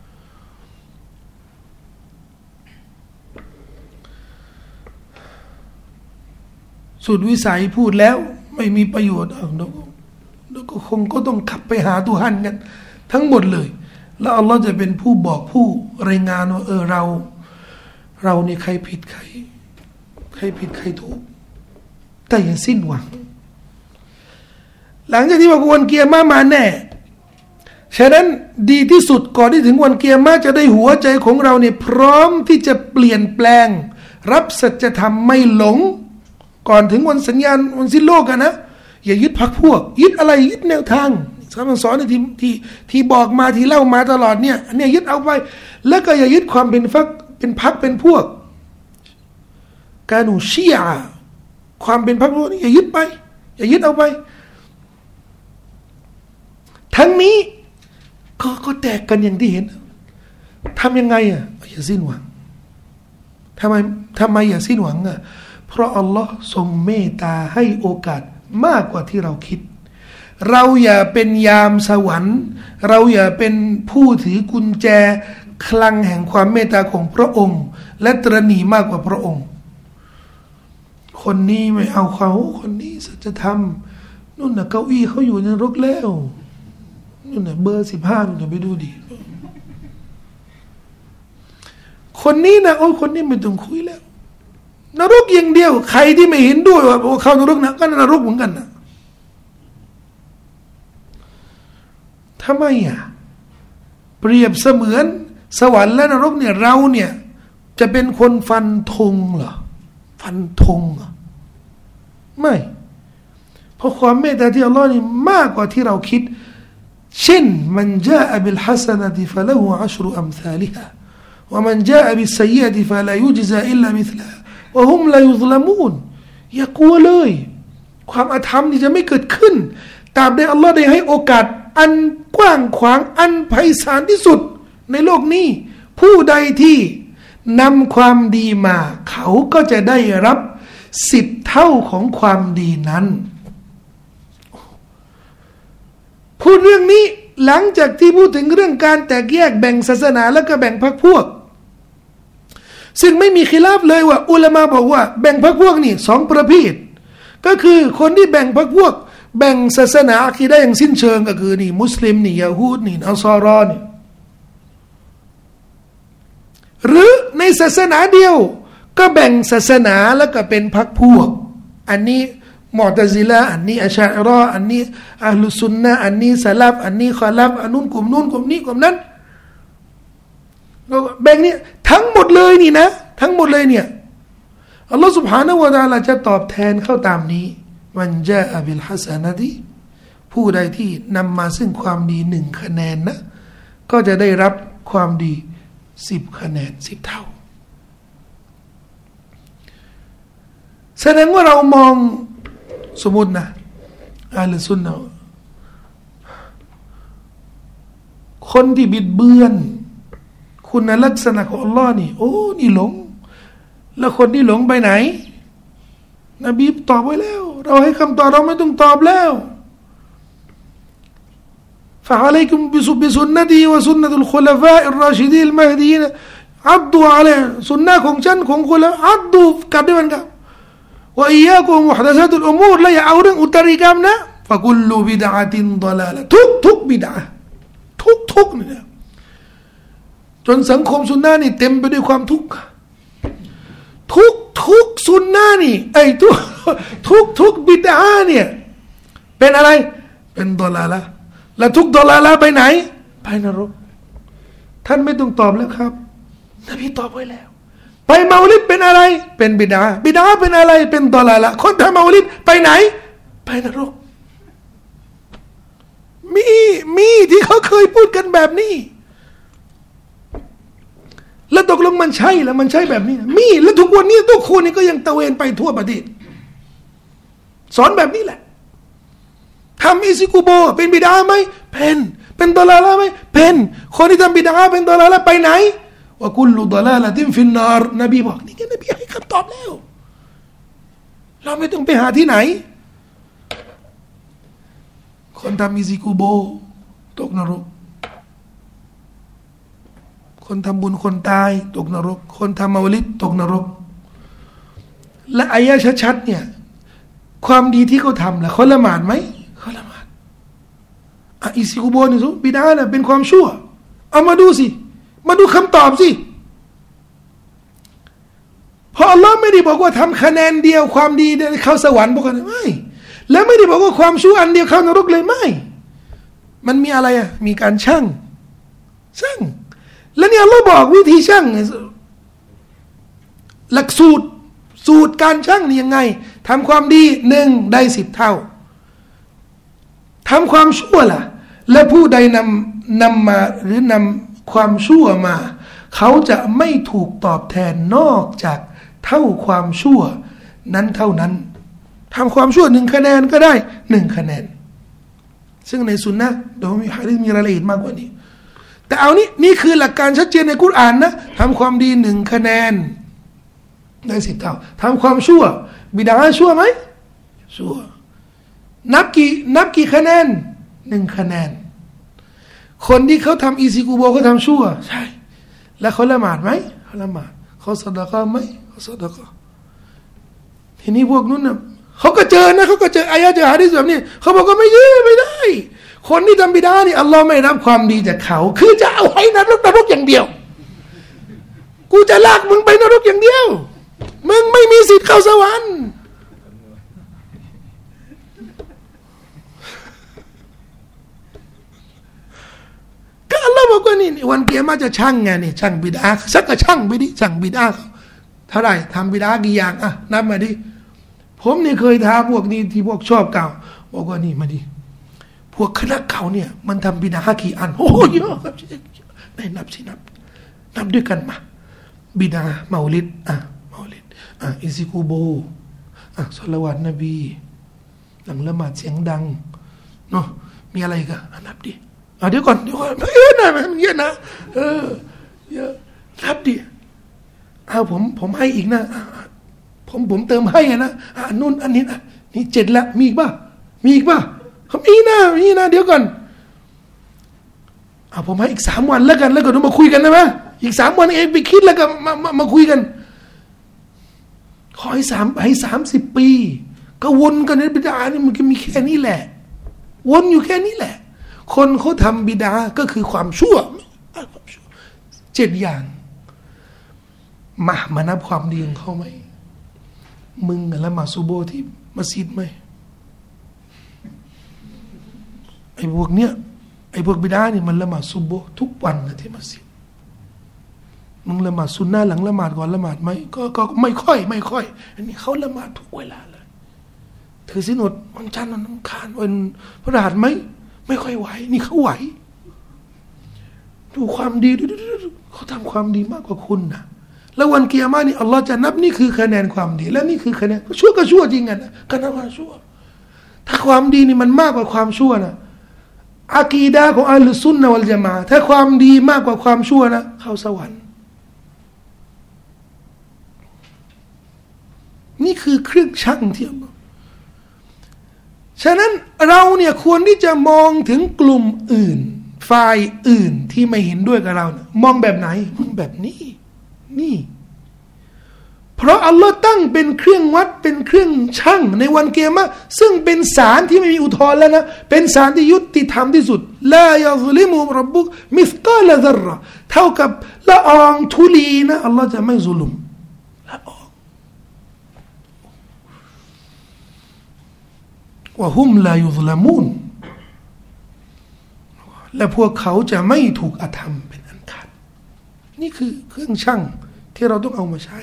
สุดวิสัยพูดแล้วไม่มีประโยชน์เราก็คงก็ต้องขับไปหาตุฮันกันทั้งหมดเลยแล้วอัลลอฮ์จะเป็นผู้บอกผู้รายงานว่าเออเราเราเนี่ยใครผิดใครใครผิดใครถูกแต่อย่าสิ้นหวังหลังจากที่ว่าวันเกียร์มามาแน่ฉะนั้นดีที่สุดก่อนที่ถึงวันเกียร์มาจะได้หัวใจของเราเนี่ยพร้อมที่จะเปลี่ยนแปลงรับสัจธรรมไม่หลงก่อนถึงวันสัญญาณวันสิ้นโลกกันนะอย่ายึดพรรคพวกยึดอะไรยึดแนวทางคำสอนที่ที่ที่บอกมาที่เล่ามาตลอดเนี่ยอันนี้ยึดเอาไปแล้วก็อย่ายึดความเป็นพรรคเป็นพรรคเป็นพวกการอุชียะความเป็นพรรคพวกนี้อย่ายึดไปอย่ายึดเอาไปทั้งนี้ก็ก็แตกกันอย่างที่เห็นทำยังไงอ่ะอย่าสิ้นหวังทำไมทำไมอย่าสิ้นหวังอ่ะเพราะอัลลอฮ์ทรงเมตตาให้โอกาสมากกว่าที่เราคิดเราอย่าเป็นยามสวรรค์เราอย่าเป็นผู้ถือกุญแจคลังแห่งความเมตตาของพระองค์และตระหนี่มากกว่าพระองค์คนนี้ไม่เอาเขาคนนี้สัจธรรมนู่นน่ะเก้าอี้เขาอยู่ในนรกแล้วนู่นน่ะเบอร์สิบห้านู่นน่ะไปดูดิคนนี้นะโอ้คนนี้ไม่ต้องคุยแล้วนรกอย่างเดียวใครที่ไม่เห็นด้วยว่าเขานรกนะก็นรกเหมือนกันนะทำไมอ่ะเปรียบเสมือนสวรรค์และนรกเนี่ยเราเนี่ยจะเป็นคนฟันธงเหรอฟันธงเหรอไม่เพราะความเมตตาที่อัลลอฮ์นี่มากกว่าที่เราคิดเช่นมันจาอะบิลฮัสนะติฟะละฮูอัชรุอัมซาลิฮาومن جاء بالسيئة فلا يجزى إلا مثلها وهم لا يظلمون อย่ากลัวเลยความอาธรรมนี่จะไม่เกิดขึ้นตราบใดอัลลอฮ์ได้ให้โอกาสอันกว้างขวางอันไพศาลที่สุดในโลกนี้ผู้ใดที่นำความดีมาเขาก็จะได้รับสิบเท่าของความดีนั้นพูดเรื่องนี้หลังจากที่พูดถึงเรื่องการแตกแยกแบ่งศาสนาแล้วก็แบ่งพรรคพวกซึ่งไม่มีkhiลาฟเลยว่าอุลามะบอกว่าแบ่งพรรคพวกนี่สองประเภทก็คือคนที่แบ่งพรรคพวกแบ่งศาสนาอะกีดะห์อย่างสิ้นเชิงก็คือนี่มุสลิมนี่ยะฮูดนี่อัลซอรอนี่หรือในศาสนาเดียวก็แบ่งศาสนาแล้วก็เป็นพรรคพวกอันนี้มุอ์ตะซิละห์อันนี้อัชอะเราะห์อันนี้อะห์ลุซุนนะห์อันนี้ซะลัฟอันนี้คอลัฟอันนู้นกลุ่มนู้นกลุ่มนี้กลุ่มนั้นเราแบ่งนี่ทั้งหมดเลยนี่นะทั้งหมดเลยเนี่ยอัลลอฮฺ سبحانه และ تعالى จะตอบแทนเข้าตามนี้มันจาอะบิลฮัสนะติผู้ใดที่นำมาซึ่งความดีหนึ่งคะแนนนะก็จะได้รับความดีสิบคะแนนสิบเท่าแสดงว่าเรามองสมมุตินะอะห์ลุซุนนะห์คนที่บิดเบือนคุณลักษณะของอัลลอฮ์นี่โอ้นี่หลงแล้วคนที่หลงไปไหนนบีตอบไว้แล้วเราให้คำตอบเราไม่ต้องตอบแล้วฟะอะลัยกุมบิสุนนะตีวะสุนนะตุลคุลฟาอิรราชิดีนมัฮดีนอัดดูอะลัยสุนนะของฉันของคุณแล้วอัดดูกัดด้วยกันว่าอียากุมมุฮดะซาตุลอุมูรและอย่าเอาเรื่องอุตริกรรมนะฟะกุลลุบิดอะตินฎอลาละทุกทุกบิดอะทุกทุกเนี่ยจนสังคมซุนนะห์นี่เต็มไปด้วยความทุกข์ทุกทุกซุนนะห์นี่ไอ้ทุกทุกทุกบิดอะห์เนี่ยเป็นอะไรเป็นฎอลาละแล้วทุกฎอลาละไปไหนไปนรกท่านไม่ต้องตอบแล้วครับนบีตอบไว้แล้วไปเมาลิดเป็นอะไรเป็นบิดอะห์บิดอะห์เป็นอะไรเป็นฎอลาละคนทำเมาลิดไปไหนไปนรกมีมีที่เขาเคยพูดกันแบบนี้แล้วตกลงมันใช่แล้วมันใช่แบบนี้มีแล้วทุกวันนี้ทุกคนนี่ก็ยังตะเวนไปทั่วประเทศสอนแบบนี้แหละทำอิซิกุโบเป็นบิดาไหมเป็นเป็นฎอลาละไหมเป็นคนที่ทำบิดาเป็นฎอลาละไปไหนว่ากุลลุฎอลาละตินฟินนารนบีบอกนี่ก็นบีให้คำตอบแล้วเราไม่ต้องไปหาที่ไหนคนทำอิซิกุโบตกนรกคนทำบุญคนตายตกนรกคนทำมาวลิดตกนรกและอายะชัดๆเนี่ยความดีที่เขาทำล่ะเขาละหมาดไหมเขาละหมาดอ่ะอิซิกุโบนี่สุบิดาน่ะเป็นความชั่วเอามาดูสิมาดูคำตอบสิเพราะอัลลอฮ์ไม่ได้บอกว่าทำคะแนนเดียวความดีเข้าสวรรค์บอกกันไม่แล้วไม่ได้บอกว่าความชั่วอันเดียวเข้านรกเลยไม่มันมีอะไรอ่ะมีการชั่งชั่งแล้วเนี่ยอัลลอฮ์บอกวิธีชั่งหลักสูตรสูตรการชั่งนี่ยังไงทำความดีหนึ่งได้สิบเท่าทำความชั่วล่ะและผู้ใดนำนำมาหรือนำความชั่วมาเขาจะไม่ถูกตอบแทนนอกจากเท่าความชั่วนั้นเท่านั้นทำความชั่วหนึ่งคะแนนก็ได้หนึ่งคะแนนซึ่งในสุนนะโดยมีหะดีษมีรายละเอียดมากกว่านี้แต่เอานี่นี่คือหลักการชัดเจนในกุรอานนะทำความดีหนึ่งคะแนนได้สิบเท่าทำความชั่วบิดาชั่วไหมชั่วนับกี่นับกี่คะแนนหนึ่งคะแนนคนที่เขาทำอีซิกูโบเขาทำชั่วใช่แล้วเขาละหมาดไหมเขาละหมาดเขาซอดะกะห์ไหมเขาซอดะกะห์ทีนี้พวกนู้นน่ะเขาก็เจอนะเขาก็เจออายะห์เจอหะดีษแบบนี้เขาบอกว่าไม่ยื้อไม่ได้คนที่ทำบิดานี่อัลลอฮ์ไม่รับความดีจากเขาคือจะเอาให้นรกนรกอย่างเดียวกูจะลากมึงไปนรกอย่างเดียวมึงไม่มีสิทธิ์เข้าสวรรค์ก็อัลลอฮ์บอกว่านี่วันเกียรติจะช่างไงนี่ช่างบิดาสักก็ช่างไปดิช่างบิดาเท่าไหร่ทำบิดากี่อย่างอ่ะนับมาดิผมนี่เคยท้าพวกนี้ที่พวกชอบเก่าบอกว่านี่มาดิพวกคณะเขาเนี่ยมันทำบิดากี่อันโอ้เยอะครับได้นับสินับนับด้วยกันมาบิดาเมาลิดอ่ะเมาลิดอ่ะอิซิกูโบอ่ะศอลาวาตนบีหลังละหมาดเสียงดังเนาะมีอะไรกันนับดิอ่ะเดี๋ยวก่อนเดี๋ยวก่อนเยอะนะมันเยอะนะเออเยอะนับดิเอาผมผมให้อีกนะผมผมเติมให้นะอ่ะนู่นอันนี้นะนี่เจ็ดละมีอีกป่ะมีอีกป่ะเขามีนะมีนะเดี๋ยวก่อนเอาผมให้อีกสามวันแล้วกันแล้วก็เรามาคุยกันได้ไหมอีกสามวันเองไปคิดแล้วก็มามามาคุยกันขอให้สามให้สามสิบปีก็วนกันในบิดานี่มันก็มีแค่นี้แหละวนอยู่แค่นี้แหละคนเขาทำบิดาก็คือความชั่วเจ็ดอย่างมามานับความดีของเขาไหมมึงละหมาดซุโบห์ที่มัสยิดไหมไอ้พวกเนี้ยไอ้พวกบิดานี่มันละหมาดซุโบห์ทุกวันนะที่มัสยิดมึงละหมาดซุนนะห์หลังละหมาดก่อนละหมาดไหมก็ก็ไม่ค่อยไม่ค่อยอันนี้เขาละหมาดทุกเวลาเลยถือศีลอดวันจันทร์วันอังคารวันพฤหัสไหมไม่ค่อยไหวนี่เขาไหวดูความดีเขาทำความดีมากกว่าคุณนะแล้ววันเกียรตินี่อัลลอฮ์จะนับนี่คือคะแนนความดีและนี่คือคะแนนชั่วก็ชั่วจริงกันนะก็นับว่าชั่วถ้าความดีนี่มันมากกว่าความชั่วนะอากีดะห์ของอัลลุซุนนะวัลญะมาอะห์ถ้าความดีมากกว่าความชั่วนะเข้าสวรรค์นี่คือเครื่องชั่งที่อัลลอฮ์ฉะนั้นเราเนี่ยควรที่จะมองถึงกลุ่มอื่นฝ่ายอื่นที่ไม่เห็นด้วยกับเรานะมองแบบไหนมองแบบนี้นี่เพราะอัลลอฮ์ตั้งเป็นเครื่องวัดเป็นเครื่องชั่งในวันเกียรติซึ่งเป็นศาลที่ไม่มีอุทธรณ์แล้วนะเป็นศาลที่ยุติธรรมที่สุดลายัซลิมุร็อบบุกมิสกาลซัรเราะห์เท่ากับละอองธุลีนะอัลลอฮ์จะไม่ซุลุมละอองวะฮุมลายุซลามูนและพวกเขาจะไม่ถูกอธรรมเป็นอันขาดนี่คือเครื่องชั่งที่เราต้องเอามาใช้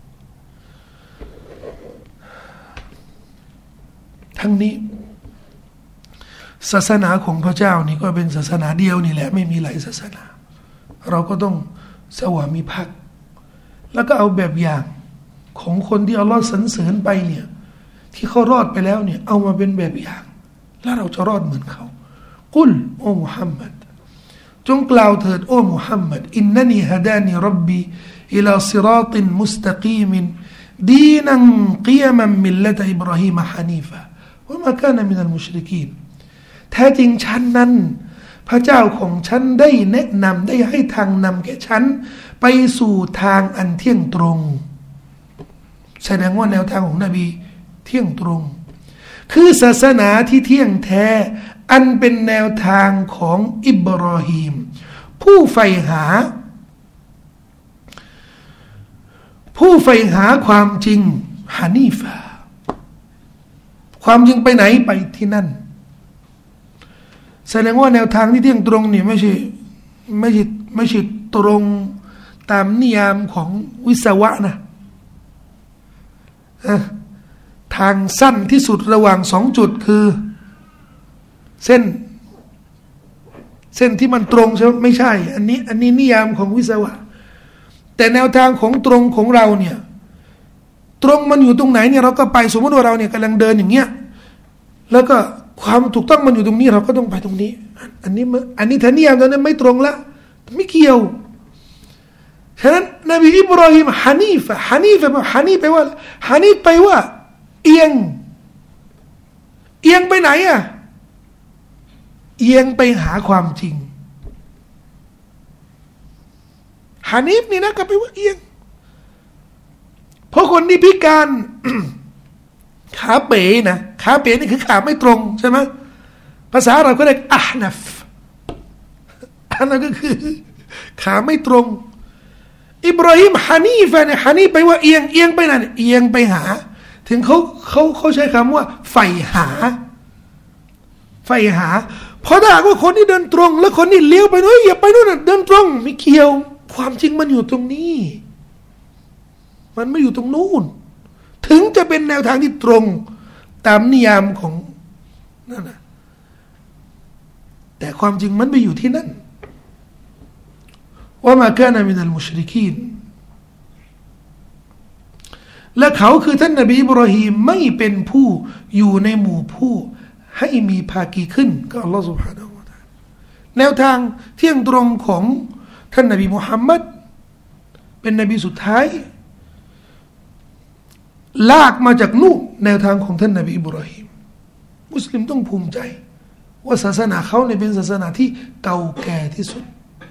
ทั้งนี้ศาสนาของพระเจ้านี่ก็เป็นศาสนาเดียวนี่แหละไม่มีหลายศาสนาเราก็ต้องสวามิภักดิ์แล้วก็เอาแบบอย่างของคนที่อัลลอฮ์สรรเสริญไปเนี่ยที่เขารอดไปแล้วเนี่ยเอามาเป็นแบบอย่างแล้วเราจะรอดเหมือนเขากุลโอ้มุฮัมมัดจงกล่าวเถิดโอ้มุฮัมมัดอินนันีฮะดานีรับบีอิลาซิราตินมุสตะกีมินดีนันกิยามันมิลละตอิบราฮิมฮานีฟะวะมาคานะมินัลมุชริกีนแท้จริงฉันนั้นพระเจ้าของฉันได้แนะนำได้ให้ทางนำแก่ฉันไปสู่ทางอันเที่ยงตรงแสดงว่าแนวทางของนบีเที่ยงตรงคือศาสนาที่เที่ยงแท้อันเป็นแนวทางของอิบราฮิมผู้ใฝ่หาผู้ใฝ่หาความจริงฮานีฟะความจริงไปไหนไปที่นั่นแสดงว่าแนวทางที่เที่ยงตรงนี่ไม่ใช่ไม่ใช่ไม่ใช่ตรงตามนิยามของวิศวะนะทางสั้นที่สุดระหว่างสองจุดคือเส้นเส้นที่มันตรงใช่ไหมไม่ใช่อันนี้อันนี้นิยามของวิศวะแต่แนวทางของตรงของเราเนี่ยตรงมันอยู่ตรงไหนเนี่ยเราก็ไปสมมติว่าเราเนี่ยกำลังเดินอย่างเงี้ยแล้วก็ความถูกต้องมันอยู่ตรงนี้เราก็ต้องไปตรงนี้อันนี้อันนี้ถ้านิยามตอนนั้นไม่ตรงละไม่เกี่ยวฉะนั้นนบีอิบราฮิมฮานีฟะฮานีฟะฮานีไปว่าฮานีไปว่าเอียงเอียงไปไหนอ่ะเอียงไปหาความจริงฮานีฟนี่นะก็ไปว่าเอียงเพราะคนที่พิการ ขาเป๋นะขาเป๋นี่คือขาไม่ตรงใช่ไหมภาษาเราก็เรียกอะฮนัฟอันนั้นก็คือขาไม่ตรงอิบราฮิมฮานีฟะเนี่ยฮานีไปว่าเอียงเอียงไปนั่นเอียงไปหาถึงเขาเขาเขาใช้คำว่าใฝ่หาใฝ่หาเพราะถ้าหากว่าคนที่เดินตรงแล้วคนที่เลี้ยวไปโน้นอย่าไปโน่นเดินตรงไม่เกี่ยวความจริงมันอยู่ตรงนี้มันไม่อยู่ตรงนู้นถึงจะเป็นแนวทางที่ตรงตามนิยามของนั่นนะแต่ความจริงมันไปอยู่ที่นั่นว่ามาkanaมินัลมุชริกีนและเขาคือท่านนบีอิบราฮีมไม่เป็นผู้อยู่ในหมู่ผู้ให้มีภากีขึ้นก็อัลลอฮฺ سبحانه และ تعالى แนวทางเที่ยงตรงของท่านนบีมุฮัมมัดเป็นนบีสุดท้ายลากมาจากนู่นแนวทางของท่านนบีอิบราฮิมมุสลิมต้องภูมิใจว่าศาสนาเขาเนี่ยเป็นศาสนาที่เก่าแก่ที่สุด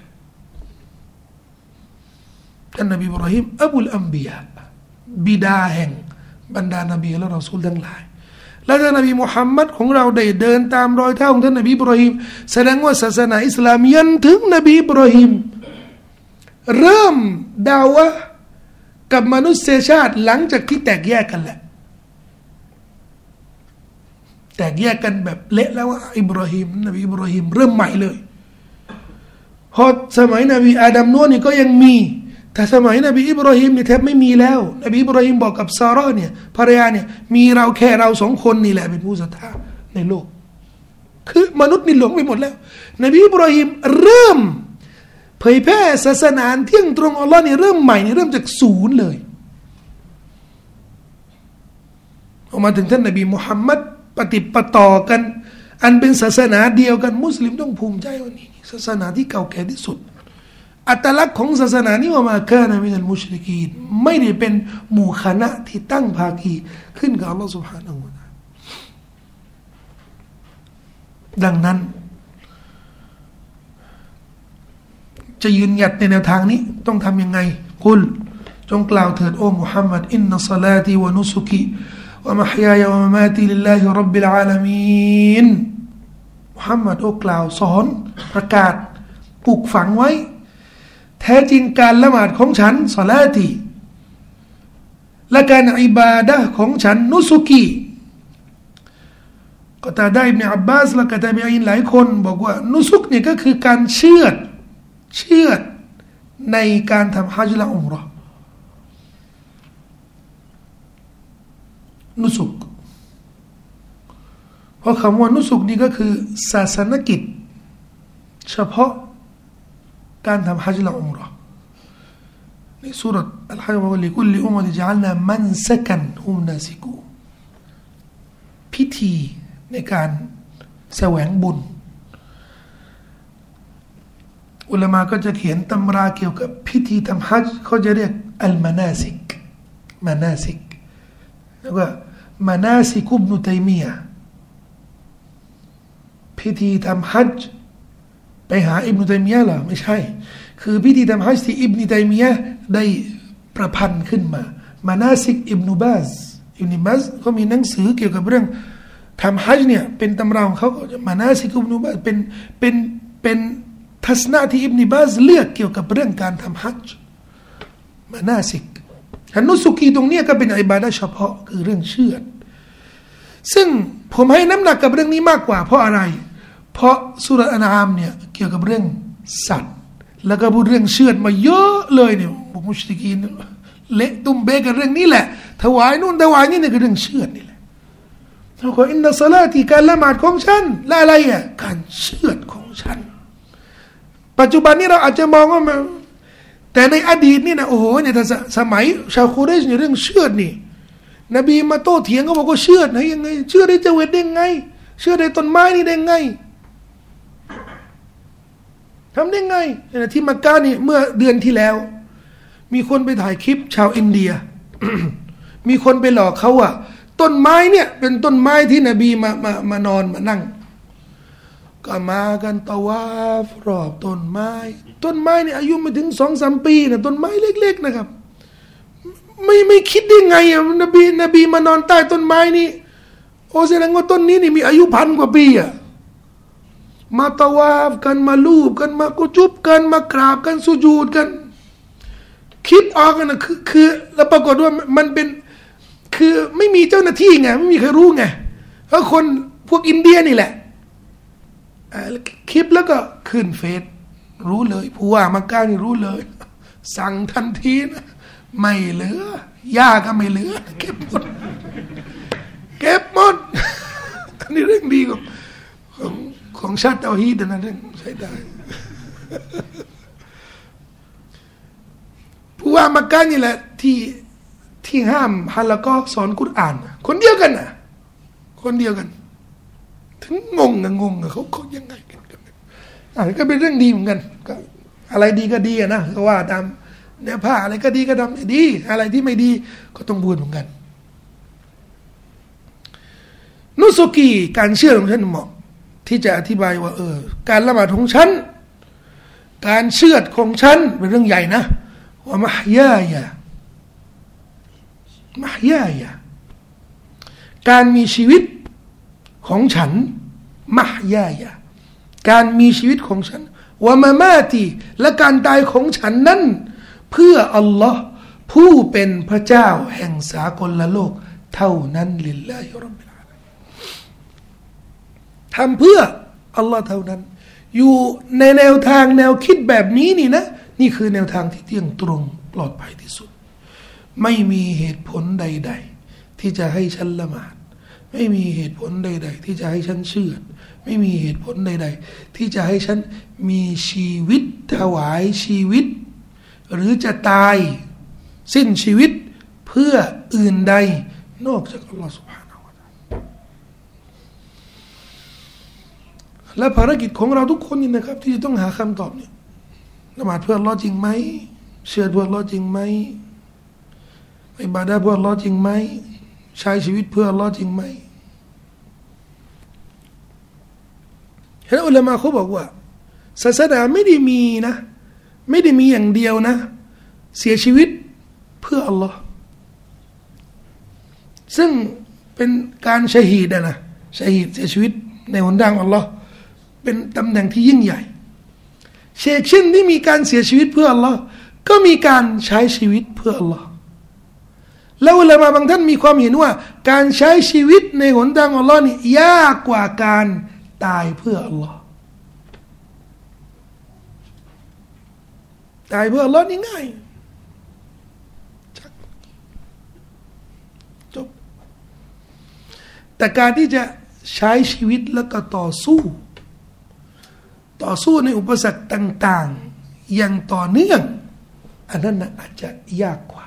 ท่านนบีอิบราฮิมอับุลอัมบียะบิดาแห่งบรรดานบีและรอซูลทั้งหลายและท่านนบีมุฮัมมัดของเราได้เดินตามรอยเท้าของท่านนบีอิบราฮิมแสดงว่าศาสนาอิสลามยันถึงนบีอิบราฮิมเริ่มดาวะกับมนุษยชาติหลังจากที่แตกแยกกันแหละแตกแยกกันแบบเละแล้วว่าอิบราฮิมนบีอิบราฮิมเริ่มใหม่เลยพอสมัยนบีอาดัมโน่นนี่ก็ยังมีแต่สมัยนบีอิบราฮิมเนี่ยแทบไม่มีแล้วนบีอิบราฮิมบอกกับซาร่าเนี่ยภรรยาเนี่ยมีเราแค่เราสองคนนี่แหละเป็นผู้ศรัทธาในโลกคือมนุษย์นี่หลงไปหมดแล้วนบีอิบราฮิมเริ่มเผยแพร่ศาสนาเที่ยงตรงอัลลอฮ์นี่เริ่มใหม่นี่เริ่มจากศูนย์เลยออกมาถึงท่านนบีมุฮัมมัดปฏิปต่อกันอันเป็นศาสนาเดียวกันมุสลิมต้องภูมิใจว่านี่ศาสนาที่เก่าแก่ที่สุดอัตลักษณ์ของศาสนานี้ว่ามาคานะมินัลมุชริกีนไม่ได้เป็นหมู่คณะที่ตั้งภาคีขึ้นกับอัลลอฮ์ سبحانه และ تعالى ดังนั้นจะยืนหยัดในแนวทางนี้ต้องทำยังไงกุลจงกล่าวเถิดโอ้มุฮัมมัดอินนัศศอลาตีวะนุสุกีวะมะฮยายะวะมะมาตีลิลลาฮิร็อบบิลอาลามีนมุฮัมมัดโอ้กล่าวสอนประกาศปลูกฝังไว้แท้จริงการละหมาดของฉันศอลาตีและการอิบาดะห์ของฉันนุสุกีก็ตาได้อิบนุอับบาสและก็ตาบีอีนหลายคนบอกว่านุสุกเนี่ยก็คือการเชือดเชื่อในการทำฮัจญ์และอุมเราะห์นุสุกเพราะคำว่านุสุกนี่ก็คือศาสนกิจเฉพาะการทำฮัจญ์และอุมเราะห์ในสุเราะห์อัลฮัจญ์บอกว่าลิกุลลิอุมมะติญะอัลนามันซะกันฮุมนาซิกูพิธีในการแสวงบุญอุลามะก็จะเขียนตำราเกี่ยวกับพิธีทำฮัจญ์เขาจะเรียกอัลมานาซิกมานาซิกแล้วก็มานาซิกุบนุตัยมียะห์พิธีทำฮัจญ์ไปหาอิบนุตัยมียะห์เหรอไม่ใช่คือพิธีทำฮัจญ์ที่อิบนุตัยมียะห์ได้ประพันธ์ขึ้นมามานาซิกอิบนุบาซอิบนุบาซเขามีหนังสือเกี่ยวกับเรื่องทำฮัจญ์เนี่ยเป็นตำราของเขามานาซิกอิบนุบาซเป็นเป็นเป็นทัศนะที่อิบนุบาซเลือกเกี่ยวกับเรื่องการทำฮัจญ์มานาซิกอันนุสุกีตรงนี้ก็เป็นอิบาดะห์เฉพาะคือเรื่องเชือดซึ่งผมให้น้ำหนักกับเรื่องนี้มากกว่าเพราะอะไรเพราะสุราอะนอามเนี่ยเกี่ยวกับเรื่องสัตว์แล้วก็พูดเรื่องเชือดมาเยอะเลยเนี่ยพวกมุชริกีนเละตุ้มเบกันเรื่องนี้แหละถวายนู่นถวายนี่เนี่ยคือเรื่องเชือดนี่แหละเขาบอกอินนัสลาติการละหมาดของฉันและอะไรอ่ะการเชือดของฉันปัจจุบันนี้เราอาจจะมองว่ามันแต่ในอดีตนี่นะโอ้โหเนี่ยถ้าสมัยชาวคูเรชเนี่ยเรื่องเชือดนี่นบีมาโต้เถียงเขาบอกว่าเชือดนะยังไงเชือดได้เจวิตได้ไงเชือดได้ต้นไม้นี่ได้ไงทำได้ไงที่มักกะนี่เมื่อเดือนที่แล้วมีคนไปถ่ายคลิปชาวอินเดีย มีคนไปหลอกเขาว่าต้นไม้เนี่ยเป็นต้นไม้ที่นบีมามามานอนมานั่งก็มากันตะวาฟรอบต้นไม้ต้นไม้เนี่ยอายุไม่ถึงสองสามปีนะต้นไม้เล็กๆนะครับไม่ไม่คิดได้ไงอ่ะนบีนบีมานอนใต้ต้นไม้นี่โอ้แสดงว่าต้นนี้นี่มีอายุพันกว่าปีอ่ะมาตะวาฟกันมาลูบกันมากุจุบกันมากราบกันสุญูดกันคิดออกกันนะคือคือแล้วปรากฏว่ามันเป็นคือไม่มีเจ้าหน้าที่ไงไม่มีใครรู้ไงเพราะคนพวกอินเดียนี่แหละคลิปแล้วก็ขึ้นเฟซรู้เลยผู้ว่ามักกะนี่รู้เลยสั่งทันทีนะไม่เหลือยาก็ไม่เหลือเก็บหมดเก็บหมดอันนี้เรื่องดีของของของชาติเตาฮีดนะเรื่องใช้ได้ผู้ว่ามักกะนี่แหละที่ที่ห้ามฮะละก็สอนกุรอานคนเดียวกันนะคนเดียวกันถึงงงนะงงอะเขาเขายังไงกันกันอ่ะก็เป็นเรื่องดีเหมือนกันก็อะไรดีก็ดีอะนะก็ว่าตามเนื้อผ้าอะไรก็ดีก็ทำดีอะไรที่ไม่ดีก็ต้องบูดเหมือนกันนุสุกีการเชื่อของฉันเหมาะที่จะอธิบายว่าเออการละหมาดของฉันการเชื่อของฉันเป็นเรื่องใหญ่นะว่ามะฮยายะมะฮยายะการมีชีวิตของฉันมะฮยายะการมีชีวิตของฉันวะมามาตีและการตายของฉันนั้นเพื่ออัลลอฮ์ผู้เป็นพระเจ้าแห่งสากลโลกเท่านั้นลิลลาฮิร็อบบิลอาลามีนทำเพื่ออัลลอฮ์เท่านั้นอยู่ในแนวทางแนวคิดแบบนี้นี่นะนี่คือแนวทางที่เที่ยงตรงปลอดภัยที่สุดไม่มีเหตุผลใดๆที่จะให้ฉันละหมาดไม่มีเหตุผลใดๆที่จะให้ฉันเชื่อไม่มีเหตุผลใดๆที่จะให้ฉันมีชีวิตถวายชีวิตหรือจะตายสิ้นชีวิตเพื่ออื่นใดนอกจากอัลลอฮฺ سبحانه และ تعالى และภารกิจของเราทุกคนนี่นะครับที่จะต้องหาคำตอบเนี่ยละหมาดเพื่ออัลลอฮ์จริงไหมเชื่อเพื่ออัลลอฮ์จริงไหมอิบาดะห์เพื่ออัลลอฮ์จริงไหมใช้ชีวิตเพื่ออัลลอฮ์จริงไหมเห็นอุลามะเขาบอกว่าศาสนาไม่ได้มีนะไม่ได้มีอย่างเดียวนะเสียชีวิตเพื่ออัลลอฮ์ซึ่งเป็นการชะฮีดนะชะฮีดเสียชีวิตในหนทางอัลลอฮ์เป็นตำแหน่งที่ยิ่งใหญ่เชกเช่นที่มีการเสียชีวิตเพื่ออัลลอฮ์ก็มีการใช้ชีวิตเพื่ออัลลอฮ์แล้วอุลามะบางท่านมีความเห็นว่าการใช้ชีวิตในหนทางอัลลอฮ์นี่ยากกว่าการตายเพื่ออัลลอฮ์ตายเพื่ออัลลอฮ์นี่ง่ายจบแต่การที่จะใช้ชีวิตแล้วก็ต่อสู้ต่อสู้ในอุปสรรคต่างๆอย่างต่อเนื่องอันนั้นนะอาจจะยากกว่า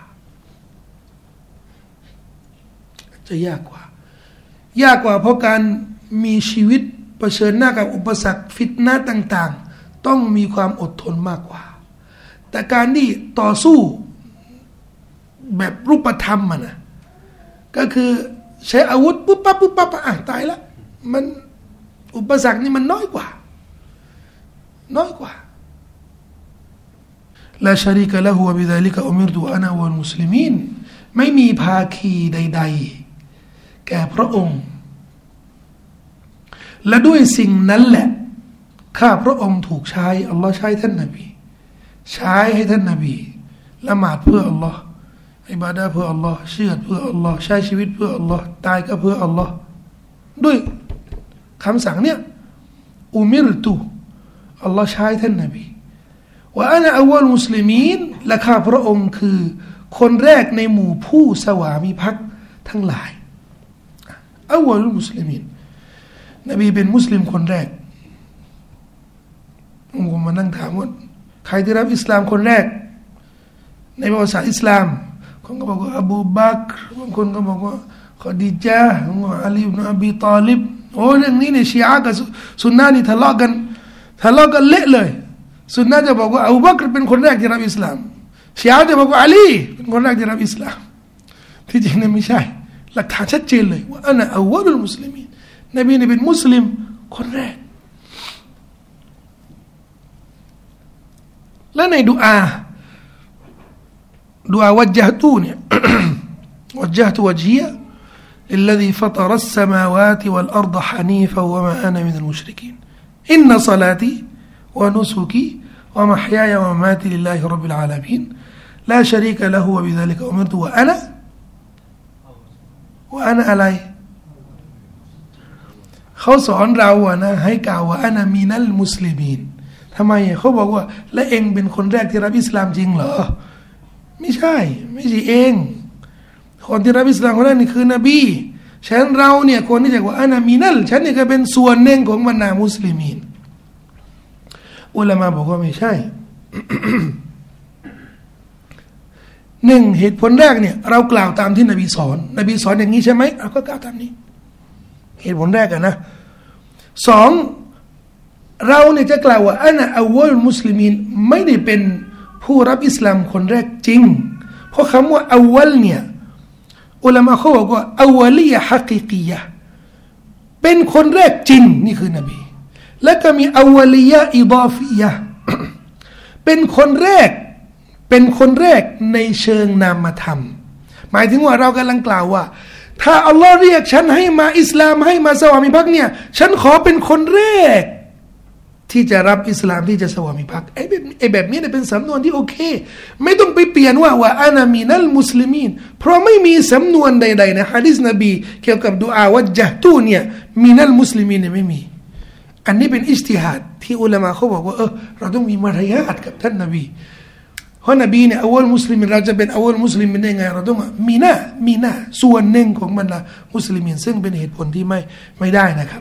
อาจจะยากกว่ายากกว่าเพราะการมีชีวิตเผชิญหน้ากับอุปสรรคฟิตนะห์ต่างๆต้องมีความอดทนมากกว่าแต่การที่ต่อสู้แบบรูปธรรมมันนะก็คือใช้อาวุธปุ๊บปั๊บปุ๊บปั๊บอ่ะตายแล้วมันอุปสรรคนี่มันน้อยกว่าน้อยกว่าลาชาริกะละฮุวะบิซาลิกะอุมิรตุอะนะวัลมุสลิมีนไม่มีภาคีใดๆแก่พระองค์และด้วยสิ่งนั้นแหละข้าพระองค์ถูกใช้อัลลอฮ์ใช้ท่านนบีใช้ให้ท่านนบีละหมาดเพื่ออัลลอฮ์อิบาดะห์เพื่ออัลลอฮ์เชื่อเพื่ออัลลอฮ์ใช้ชีวิตเพื่ออัลลอฮ์ตายก็เพื่ออัลลอฮ์ด้วยคำสั่งเนี่ยอุมิรตุอัลลอฮ์ใช้ท่านนบีว่าอันอัวลมุสลิมีนและข้าพระองค์คือคนแรกในหมู่ผู้สวามิภักดิ์ทั้งหลายอัวลมุสลิมีนนบีเป็นมุสลิมคนแรกผมมานั่งถามว่าใครที่รับอิสลามคนแรกในประวัติศาสตร์อิสลามคนก็บอกว่าอบูบักรบางคนก็บอกว่าขอดีจาห์อาลีอิบนุอบีตอลิบโอ้เรื่องนี้เนี่ยชีอะห์กับซุนนะห์นี่ทะเลาะกันทะเลาะกันเละเลยซุนนะห์จะบอกว่าอบูบักรเป็นคนแรกที่รับอิสลามชีอะห์จะบอกว่าอาลีเป็นคนแรกที่รับอิสลามที่จริงเนี่ยไม่ใช่หลักฐานชัดเจนเลยว่าอันอัวลุลมุสลิมีนนบีเนี่ยเป็นมุสลิมคนแรกและในดุอาดุอาวัจญะตูเนี่ย وجهت وجهي للذي فطر السماوات والأرض حنيفا وما أنا من المشركين إن صلاتي ونسكي ومحياي ومماتي لله رب العالمين لا شريك له وبذلك أمرت وأنا وأنا علي เขาสอนเราอะนะให้กล่าวว่าอานามินัลมุสลิมีนทำไมเขาบอกว่าและเองเป็นคนแรกที่รับอิสลามจริงเหรอไม่ใช่ไม่ใช่เองคนที่รับอิสลามคนนั้นนี่คือนบีฉันเราเนี่ยคนที่จะว่าอานามินัลฉันนี่ก็เป็นส่วนหนึ่งของบรรดามุสลิมีนอุลามะบอกว่าไม่ใช่ หนึ่งเหตุผลแรกเนี่ยเรากล่าวตามที่นบีสอนนบีสอนอย่างนี้ใช่ไหมเราก็กล่าวตามนี้เหตุผลแรกอะนะสองเราเนี่ยจะกล่าวว่าอันอัวลมุสลิมีนไม่ได้เป็นผู้รับอิสลามคนแรกจริงเพราะคำว่าอัวลเนี่ยอุลามะเขาบอกว่าอัวลียะฮักิกียะเป็นคนแรกจริงนี่คือนบีแล้วก็มีอัวลียะอิฎอฟียะเป็นคนแรกเป็นคนแรกในเชิงนามธรรมหมายถึงว่าเรากำลังกล่าวว่าถ้าอัลลอฮ์เรียกฉันให้มาอิสลามให้มาสวามิภักดิ์เนี่ยฉันขอเป็นคนแรกที่จะรับอิสลามที่จะสวามิภักดิ์ไอ้แบบไอ้แบบนี้เนี่ยเป็นสำนวนที่โอเคไม่ต้องไปเปลี่ยนว่าว่าอานามินัลมุสลิมีนเพราะไม่มีสำนวนใดๆในหะดีษนบีเกี่ยวกับดุอาวัจญะตูเนี่ยมินัลมุสลิมีนเนี่ยไม่มีอันนี้เป็นอิจติฮาดที่อุลามะเขาบอกว่าเออเราต้องมีมารยาทกับท่านนบีเพราะนบีเนี่ยอวัลมุสลิมเราจะเป็นอวัลมุสลิมได้ไงเราต้องมีหน้ามีหน้าส่วนหนึ่งของบรรดามุสลิมซึ่งเป็นเหตุผลที่ไม่ไม่ได้นะครับ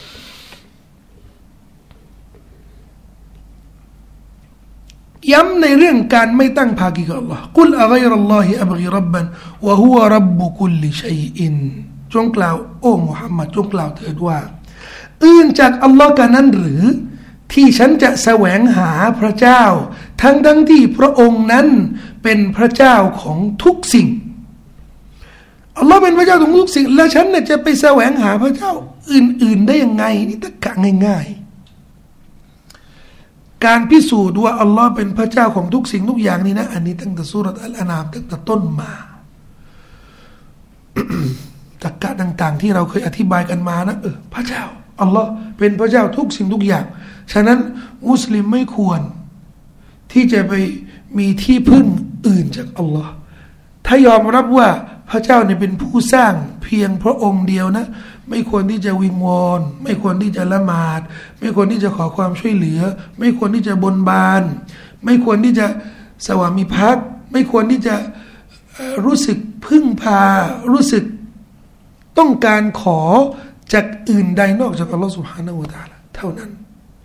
ย้ำในเรื่องการไม่ตั้งภาคีกับอัลลอฮ์กุลอะกัยรัลลอฮิอับกิร็อบบันวะฮุวะร็อบบุกุลลิชัยอินจงกล่าวโอ้มุฮัมมัดจงกล่าวเถิดว่าอื่นจากอัลลอฮ์กันนั้นหรือที่ฉันจะแสวงหาพระเจ้าทั้งทั้งที่พระองค์นั้นเป็นพระเจ้าของทุกสิ่งอัลลอฮ์เป็นพระเจ้าของทุกสิ่งแล้วฉันเนี่ยจะไปแสวงหาพระเจ้าอื่นๆได้ยังไงนี่ตะกะง่ายๆการพิสูจน์ว่าอัลลอฮ์เป็นพระเจ้าของทุกสิ่งทุกอย่างนี่นะอันนี้ตั้งแต่ซูเราะห์อัลอานามตั้งแต่ต้นมา ตะกะต่างๆที่เราเคยอธิบายกันมานะเออพระเจ้าอัลลอฮ์เป็นพระเจ้าทุกสิ่งทุกอย่างฉะนั้นมุสลิมไม่ควรที่จะไปมีที่พึ่งอื่นจากอัลลอฮ์ถ้ายอมรับว่าพระเจ้าเนี่ยเป็นผู้สร้างเพียงพระองค์เดียวนะไม่ควรที่จะวิงวอนไม่ควรที่จะละหมาดไม่ควรที่จะขอความช่วยเหลือไม่ควรที่จะบนบานไม่ควรที่จะสวามิภักดิ์ไม่ควรที่จะรู้สึกพึ่งพารู้สึกต้องการขอจากอื่นใดนอกจากอัลลอฮฺ سبحانه และ تعالى เท่านั้น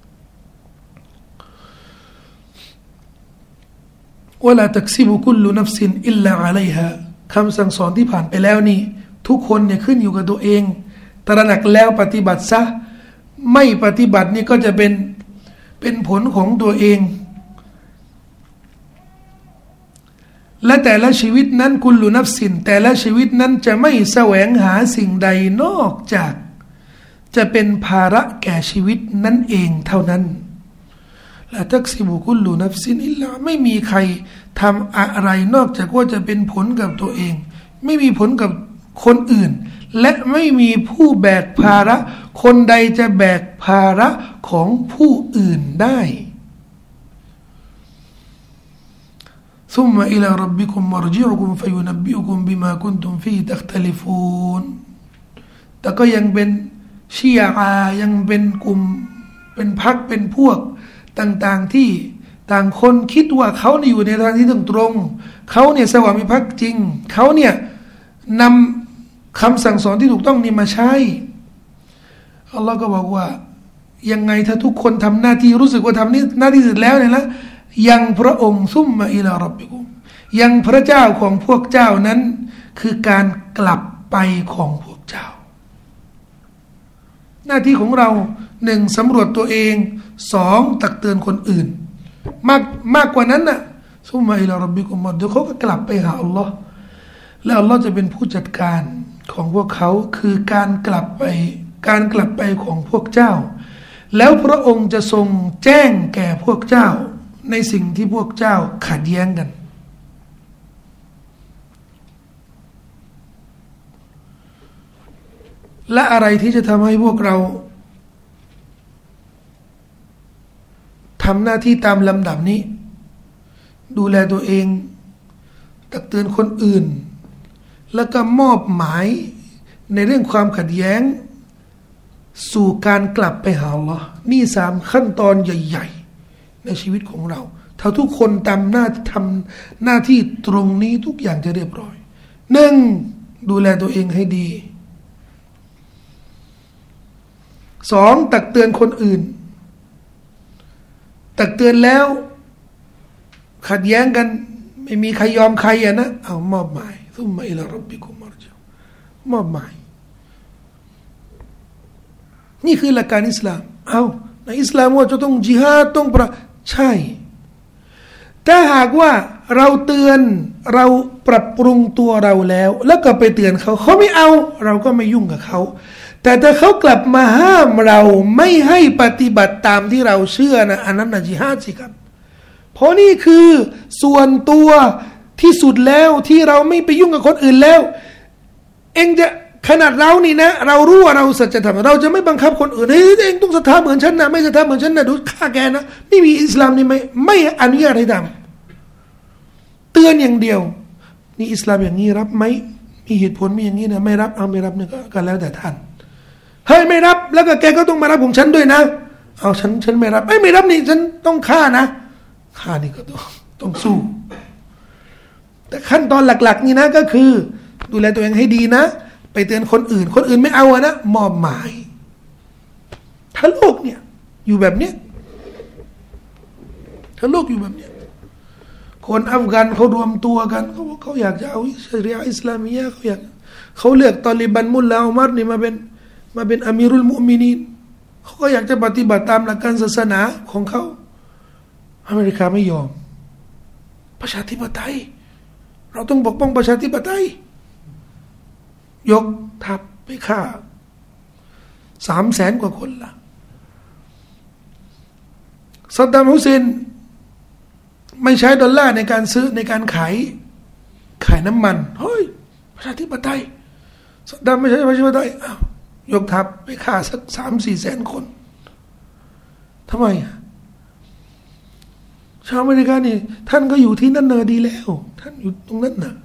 วะลาตักซิบุกุลลุนัฟซินอิลลาอะลัยฮาคำสั่งสอนที่ผ่านไปแล้วนี่ทุกคนเนี่ยขึ้นอยู่กับตัวเองตระหนักแล้วปฏิบัติซะไม่ปฏิบัตินี่ก็จะเป็นเป็นผลของตัวเองและแต่ละชีวิตนั้นกุลลุนัฟซินแต่ละชีวิตนั้นจะไม่แสวงหาสิ่งใดนอกจากจะเป็นภาระแก่ชีวิตนั่นเองเท่านั้นละตักซิบุคุลลุนัฟซินอิลลาไม่มีใครทำอะไรนอกจากว่าจะเป็นผลกับตัวเองไม่มีผลกับคนอื่นและไม่มีผู้แบกภาระคนใดจะแบกภาระของผู้อื่นได้ซุมมะอิลาร็อบบิกุมมัรญิอุกุมฟะยุนับบิอุกุมบิมากุนตุมฟีตัคตะลิฟูนแต่ก็ยังเป็นชีอะห์ยังเป็นกลุ่มเป็นพรรคเป็นพวกต่างๆที่ต่างคนคิดว่าเขาเนี่ยอยู่ในทางที่ตรงๆเขาเนี่ยสวามิภักดิ์จริงเขาเนี่ยนำคำสั่งสอนที่ถูกต้องนี่มาใช้อัลลอฮ์ก็บอกว่ายังไงถ้าทุกคนทำหน้าที่รู้สึกว่าทำนี่หน้าที่เสร็จแล้วเนี่ยละยังพระองค์ซุมมาอิลาร็อบบิกุมยังพระเจ้าของพวกเจ้านั้นคือการกลับไปของพวกเจ้าหน้าที่ของเราหนึ่งสำรวจตัวเองสองตักเตือนคนอื่นมากมากกว่านั้นน่ะซุมมาอิลาร็อบบิกุมเดี๋ยวเขาก็กลับไปหาอัลลอฮ์แล้วอัลลอฮ์จะเป็นผู้จัดการของพวกเขาคือการกลับไปการกลับไปของพวกเจ้าแล้วพระองค์จะทรงแจ้งแก่พวกเจ้าในสิ่งที่พวกเจ้าขัดแย้งกันและอะไรที่จะทำให้พวกเราทำหน้าที่ตามลำดับนี้ดูแลตัวเองตักเตือนคนอื่นแล้วก็มอบหมายในเรื่องความขัดแย้งสู่การกลับไปหาอัลลอฮ์นี่สามขั้นตอนใหญ่ๆในชีวิตของเราถ้าทุกคนทำหน้าทำหน้าที่ตรงนี้ทุกอย่างจะเรียบร้อยหนึ่งดูแลตัวเองให้ดีสองตักเตือนคนอื่นตักเตือนแล้วขัดแย้งกันไม่มีใครยอมใครอ่ะนะเอามอบหมายซุมมาอิลาร็อบบิกุมมัรญิมอบหมายนี่คือหลักการอิสลามเอาในอิสลามว่าจะต้องจิฮาดต้องประใช่ถ้าหากว่าเราเตือนเราปรับปรุงตัวเราแล้วแล้วก็ไปเตือนเขาเขาไม่เอาเราก็ไม่ยุ่งกับเขาแต่ถ้าเขากลับมาห้ามเราไม่ให้ปฏิบัติตามที่เราเชื่อนะอันนั้นนะจิฮาดสิครับเพราะนี่คือส่วนตัวที่สุดแล้วที่เราไม่ไปยุ่งกับคนอื่นแล้วเองจะขนาดเรานี่นะเรารู้ว่าเราสัจธรรมเราจะไม่บังคับคนอื่นเฮ้ยเองต้องศรัทธาเหมือนฉันนะไม่ศรัทธาเหมือนฉันนะดูฆ่าแกนะไม่มีอิสลามนี่ไม่ไม่อนุญาตให้ทำเตือนอย่างเดียวนี่อิสลามอย่างนี้รับไหมมีเหตุผลมีอย่างนี้นะไม่รับเอาไม่รับเนี่ยก็แล้วแต่ท่านเฮ้ยไม่รับแล้วก็แกก็ต้องมารับของฉันด้วยนะเอาฉันฉันไม่รับไม่ไม่รับนี่ฉันต้องฆ่านะฆ่านี่ก็ต้องต้องสู้แต่ขั้นตอนหลักๆนี่นะก็คือดูแลตัวเองให้ดีนะไปเตือนคนอื่นคนอื่นไม่เอาอะนะมอบหมายถ้าโลกเนี่ยอยู่แบบเนี้ยถ้าโลกอยู่แบบเนี้ยคนอัฟกันเขารวมตัวกันเขาเขาอยากจะเอาชะรีอะห์อิสลามียะห์เขาอยากเขาเลือกตอลิบันมุลลาอุมัรนี่มาเป็นมาเป็นอามีรุลมุอ์มินีนเขาก็อยากจะปฏิบัติตามหลักการศาสนาของเขาอเมริกาไม่ยอมประชาธิปไตยเราต้องปกป้องประชาธิปไตยยกทัพไปฆ่าสามแสนกว่าคนละซัดดัมฮุเซนไม่ใช้ดอลลาร์ในการซื้อในการขายขายน้ำมันเฮ้ยประชาธิปไตยซัดดัมไม่ใช่ประชาธิปไตยอ้าวยกทัพไปฆ่าสักสามสี่แสนคนทำไมชาวอเมริกานี่ท่านก็อยู่ที่นั่นเนอดีแล้วท่านอยู่ตรงนั้นน่ะ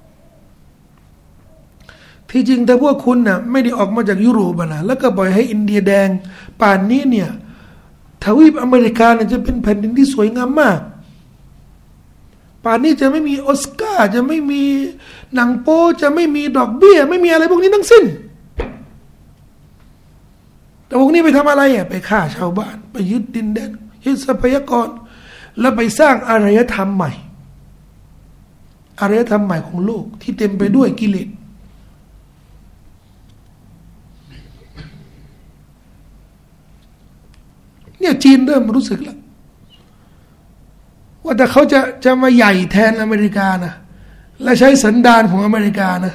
ที่จริงแต่พวกคุณน่ะไม่ได้ออกมาจากยุโรปนะแล้วก็ปล่อยให้อินเดียแดงป่านนี้เนี่ยทวีปอเมริกาเนี่ยจะเป็นแผ่นดินที่สวยงามมากป่านนี้จะไม่มีออสการ์จะไม่มีหนังโป๊จะไม่มีดอกเบี้ยไม่มีอะไรพวกนี้ทั้งสิ้นแต่พวกนี้ไปทำอะไรอ่ะไปฆ่าชาวบ้านไปยึดดินแดนยึดทรัพยากรแล้วไปสร้างอารยธรรมใหม่อารยธรรมใหม่ของโลกที่เต็มไปด้วยกิเลสเนี่ยจีนเริ่มรู้สึกแล้วว่าแต่เขาจะจะมาใหญ่แทนอเมริกานะและใช้สันดานของอเมริกานะ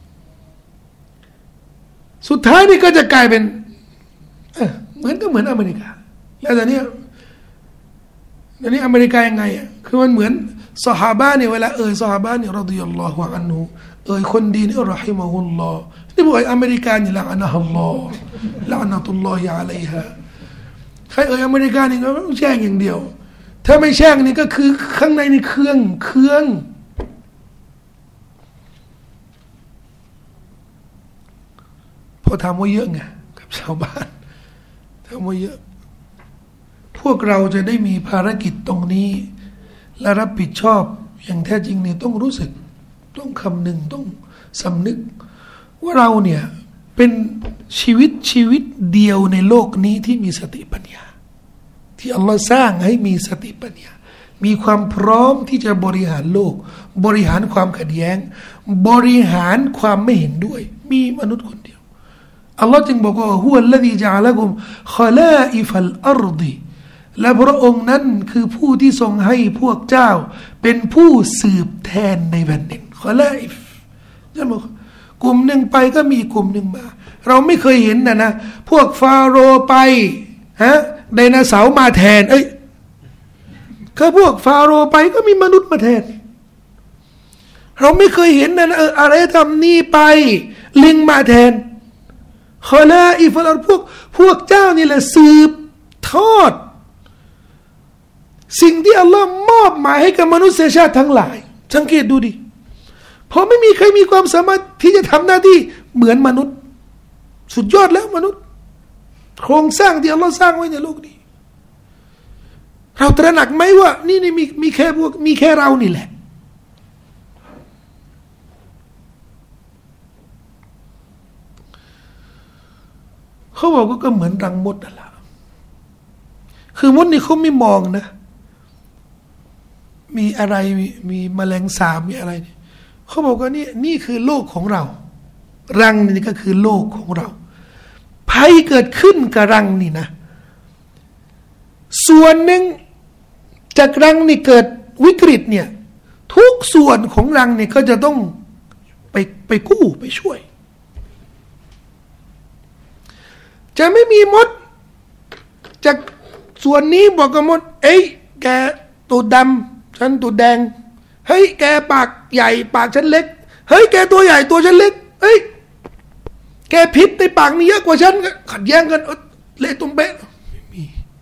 สุดท้ายนี่ก็จะกลายเป็นเออเหมือนก็เหมือนอเมริกาแล้วตอนนี้เดี๋ยวนี้อเมริกายังไงอ่ะคือมันเหมือนซอฮาบะเนี่ยเวลาเอ่ยซอฮาบะเนี่ยรอฎิยัลลอฮุอันฮุเอ่ยคนดีนี่รอฮิมะฮุลลอฮ์นี่บอกไอ้อเมริกานี่ละอันนะฮัลลอฮ์ละอันนะตุลลอฮิอะลัยฮะใครเอ่ยอเมริกานี่ก็ต้องแช่งอย่างเดียวถ้าไม่แช่งนี่ก็คือข้างในนี่เครื่องเครื่องพอทำว่าเยอะไงกับชาวบ้านทำว่าเยอะพวกเราจะได้มีภารกิจตรงนี้และรับผิดชอบอย่างแท้จริงนี่ต้องรู้สึกต้องคำนึงต้องสำนึกว่าเราเนี่ยเป็นชีวิตชีวิตเดียวในโลกนี้ที่มีสติปัญญาที่อัลลอฮ์สร้างให้มีสติปัญญามีความพร้อมที่จะบริหารโลกบริหารความขัดแย้งบริหารความไม่เห็นด้วยมีมนุษย์คนเดียวอัลลอฮ์จึงบอกว่าฮุวัลลซีญะอะละกุมคอลาอิฟัลอัรฎิและพระองค์นั้นคือผู้ที่ทรงให้พวกเจ้าเป็นผู้สืบแทนในแผ่นดินคอลาอิฟนั่นบอกกลุ่มหนึ่งไปก็มีกลุ่มหนึ่งมาเราไม่เคยเห็นนะนะพวกฟาโรห์ไปฮะไดโนเสาร์มาแทนเอ้ยก็พวกฟาโรห์ไปก็มีมนุษย์มาแทนเราไม่เคยเห็นนะนะเอออะไรทำนี่ไปลิงมาแทนคอลาอิฟัลพวกพวกเจ้านี่แหละสืบทอดสิ่งที่อัลลอฮ์มอบหมายให้กับมนุษยชาติทั้งหลายสังเกตดูดิเพราะไม่มีใครมีความสามารถที่จะทำหน้าที่เหมือนมนุษย์สุดยอดแล้วมนุษย์โครงสร้างที่อัลลอฮ์สร้างไว้ในโลกนี้เราตระหนักไหมว่านี่นี่มีมีแค่พวกมีแค่เรานี่แหละเขาบอกว่าก็เหมือนรังมดนั่นแหละคือมดนี่เขาไม่มองนะมีอะไรมีมีแมลงสาบมีอะไรเนี่ยเขาบอกว่านี่นี่คือโลกของเรารังนี่ก็คือโลกของเราภัยเกิดขึ้นกับรังนี่นะส่วนหนึ่งจากรังนี่เกิดวิกฤตเนี่ยทุกส่วนของรังนี่ก็จะต้องไปไปกู้ไปช่วยจะไม่มีมดจากส่วนนี้บอกกับมดเอ้ยแกตัวดำฉันตัวแดงเฮ้ยแกปากใหญ่ปากฉันเล็กเฮ้ยแกตัวใหญ่ตัวฉันเล็กเฮ้ยแกพิษในปากนี่เยอะกว่าฉันขัดแย้งกันเละตุ้มเป๊ะไม่มี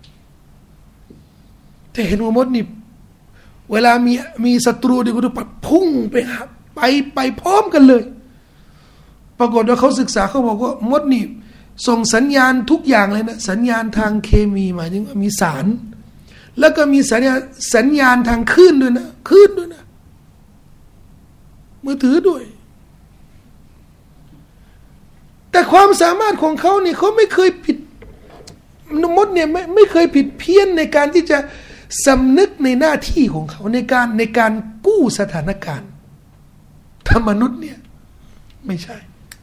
แต่เห็นว่ามดนี่เวลามีมีศัตรูดิก็จะปัดพุ่งไปหาไปไปพร้อมกันเลยปรากฏว่าเขาศึกษาเขาบอกว่ามดนี่ส่งสัญญาณทุกอย่างเลยนะสัญญาณทางเคมีหมายถึงว่ามีสารแล้วก็มีสัญญาณสัญญาณทางคลื่นด้วยนะคลื่นด้วยนะมือถือด้วยแต่ความสามารถของเขาเนี่ยเขาไม่เคยผิดมดเนี่ยไม่ไม่เคยผิดเพี้ยนในการที่จะสำนึกในหน้าที่ของเขาในการในการกู้สถานการณ์ถ้ามนุษย์เนี่ยไม่ใช่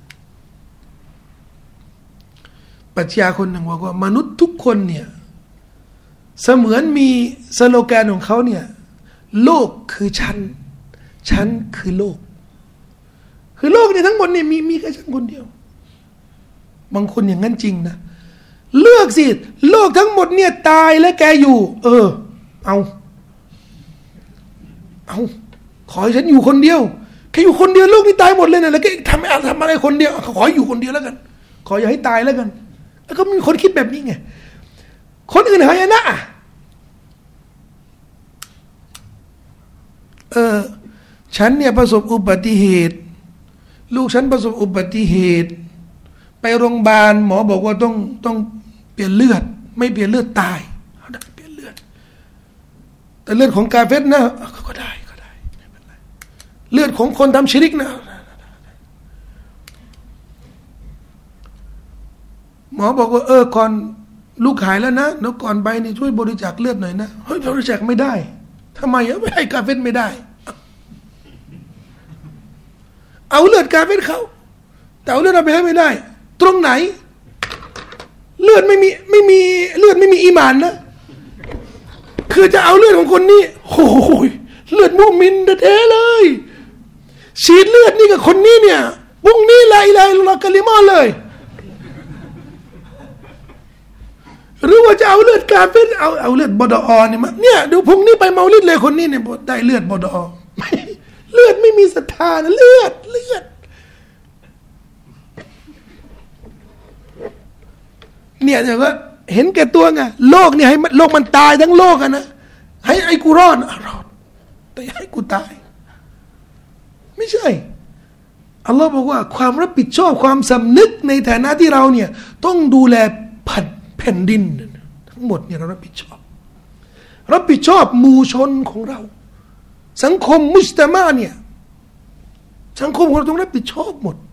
ปรัชญาคนหนึ่งบอกว่ามนุษย์ทุกคนเนี่ยเสมือนมีสโลแกนของเขาเนี่ยโลกคือฉันฉันคือโลกคือโลกเนี่ยทั้งหมดเนี่ยมีมีแค่ฉันคนเดียวบางคนอย่างนั้นจริงนะเลือกสิโลกทั้งหมดเนี่ยตายและแกอยู่เออเอาเอาขอให้ฉันอยู่คนเดียวแค่อยู่คนเดียวโลกนี้ตายหมดเลยนะแล้วแกทำทำอะไรคนเดียวขออยู่คนเดียวแล้วกันขออย่าให้ตายแล้วกันแล้วก็มีคนคิดแบบนี้ไงคนอื่นหายนะเออฉันเนี่ยประสบอุบัติเหตุลูกฉันประสบอุบัติเหตุไปโรงพยาบาลหมอบอกว่าต้องต้องเปลี่ยนเลือดไม่เปลี่ยนเลือดตายเอาได้เปลี่ยนเลือดแต่เลือดของกาเฟสนะก็ได้ก็ได้ไม่เป็นไรเลือดของคนทำชิริกนะหมอบอกว่าเออก่อนลูกหายแล้วนะแล้วก่อนไปนี่ช่วยบริจาคเลือดหน่อยนะเฮ้ยบริจาคไม่ได้ทำไมอ่ะไม่ให้กาเฟสไม่ได้เอาเลือดกาเฟสเขาแต่เอาเลือดเราไปให้ไม่ได้ตรงไหนเลือดไม่มีไม่มีเลือดไม่มีอีหม่านนะคือจะเอาเลือดของคนนี้โอ้ยเลือดมุมินแท้เลยฉีดเลือดนี่กับคนนี้เนี่ยพรุ่งนี้ไล่ไล่ละกะลิมาเลยหรือว่าจะเอาเลือดกาเฟรเอาเอาเลือดบดอเนี่ยมาเนี่ยดูพงนี้ไปเมาลิดเลยคนนี้เนี่ยได้เลือดบดอเลือดไม่มีศรัทธานะเลือดเลือดเนี่ยเดี๋ยวก็เห็นแก่ตัวไงโลกเนี่ยให้โลกมันตายทั้งโลกอะนะให้ไอ้กูรอดรอดแต่ให้กูตายไม่ใช่อัลลอฮ์บอกว่าความรับผิดชอบความสำนึกในฐานะที่เราเนี่ยต้องดูแลแผ่นดินทั้งหมดเนี่ยเรารับผิดชอบรับผิดชอบหมู่ชนของเราสังคมมุสลิมเนี่ยสังคมของเราต้องรับผิดชอบหมด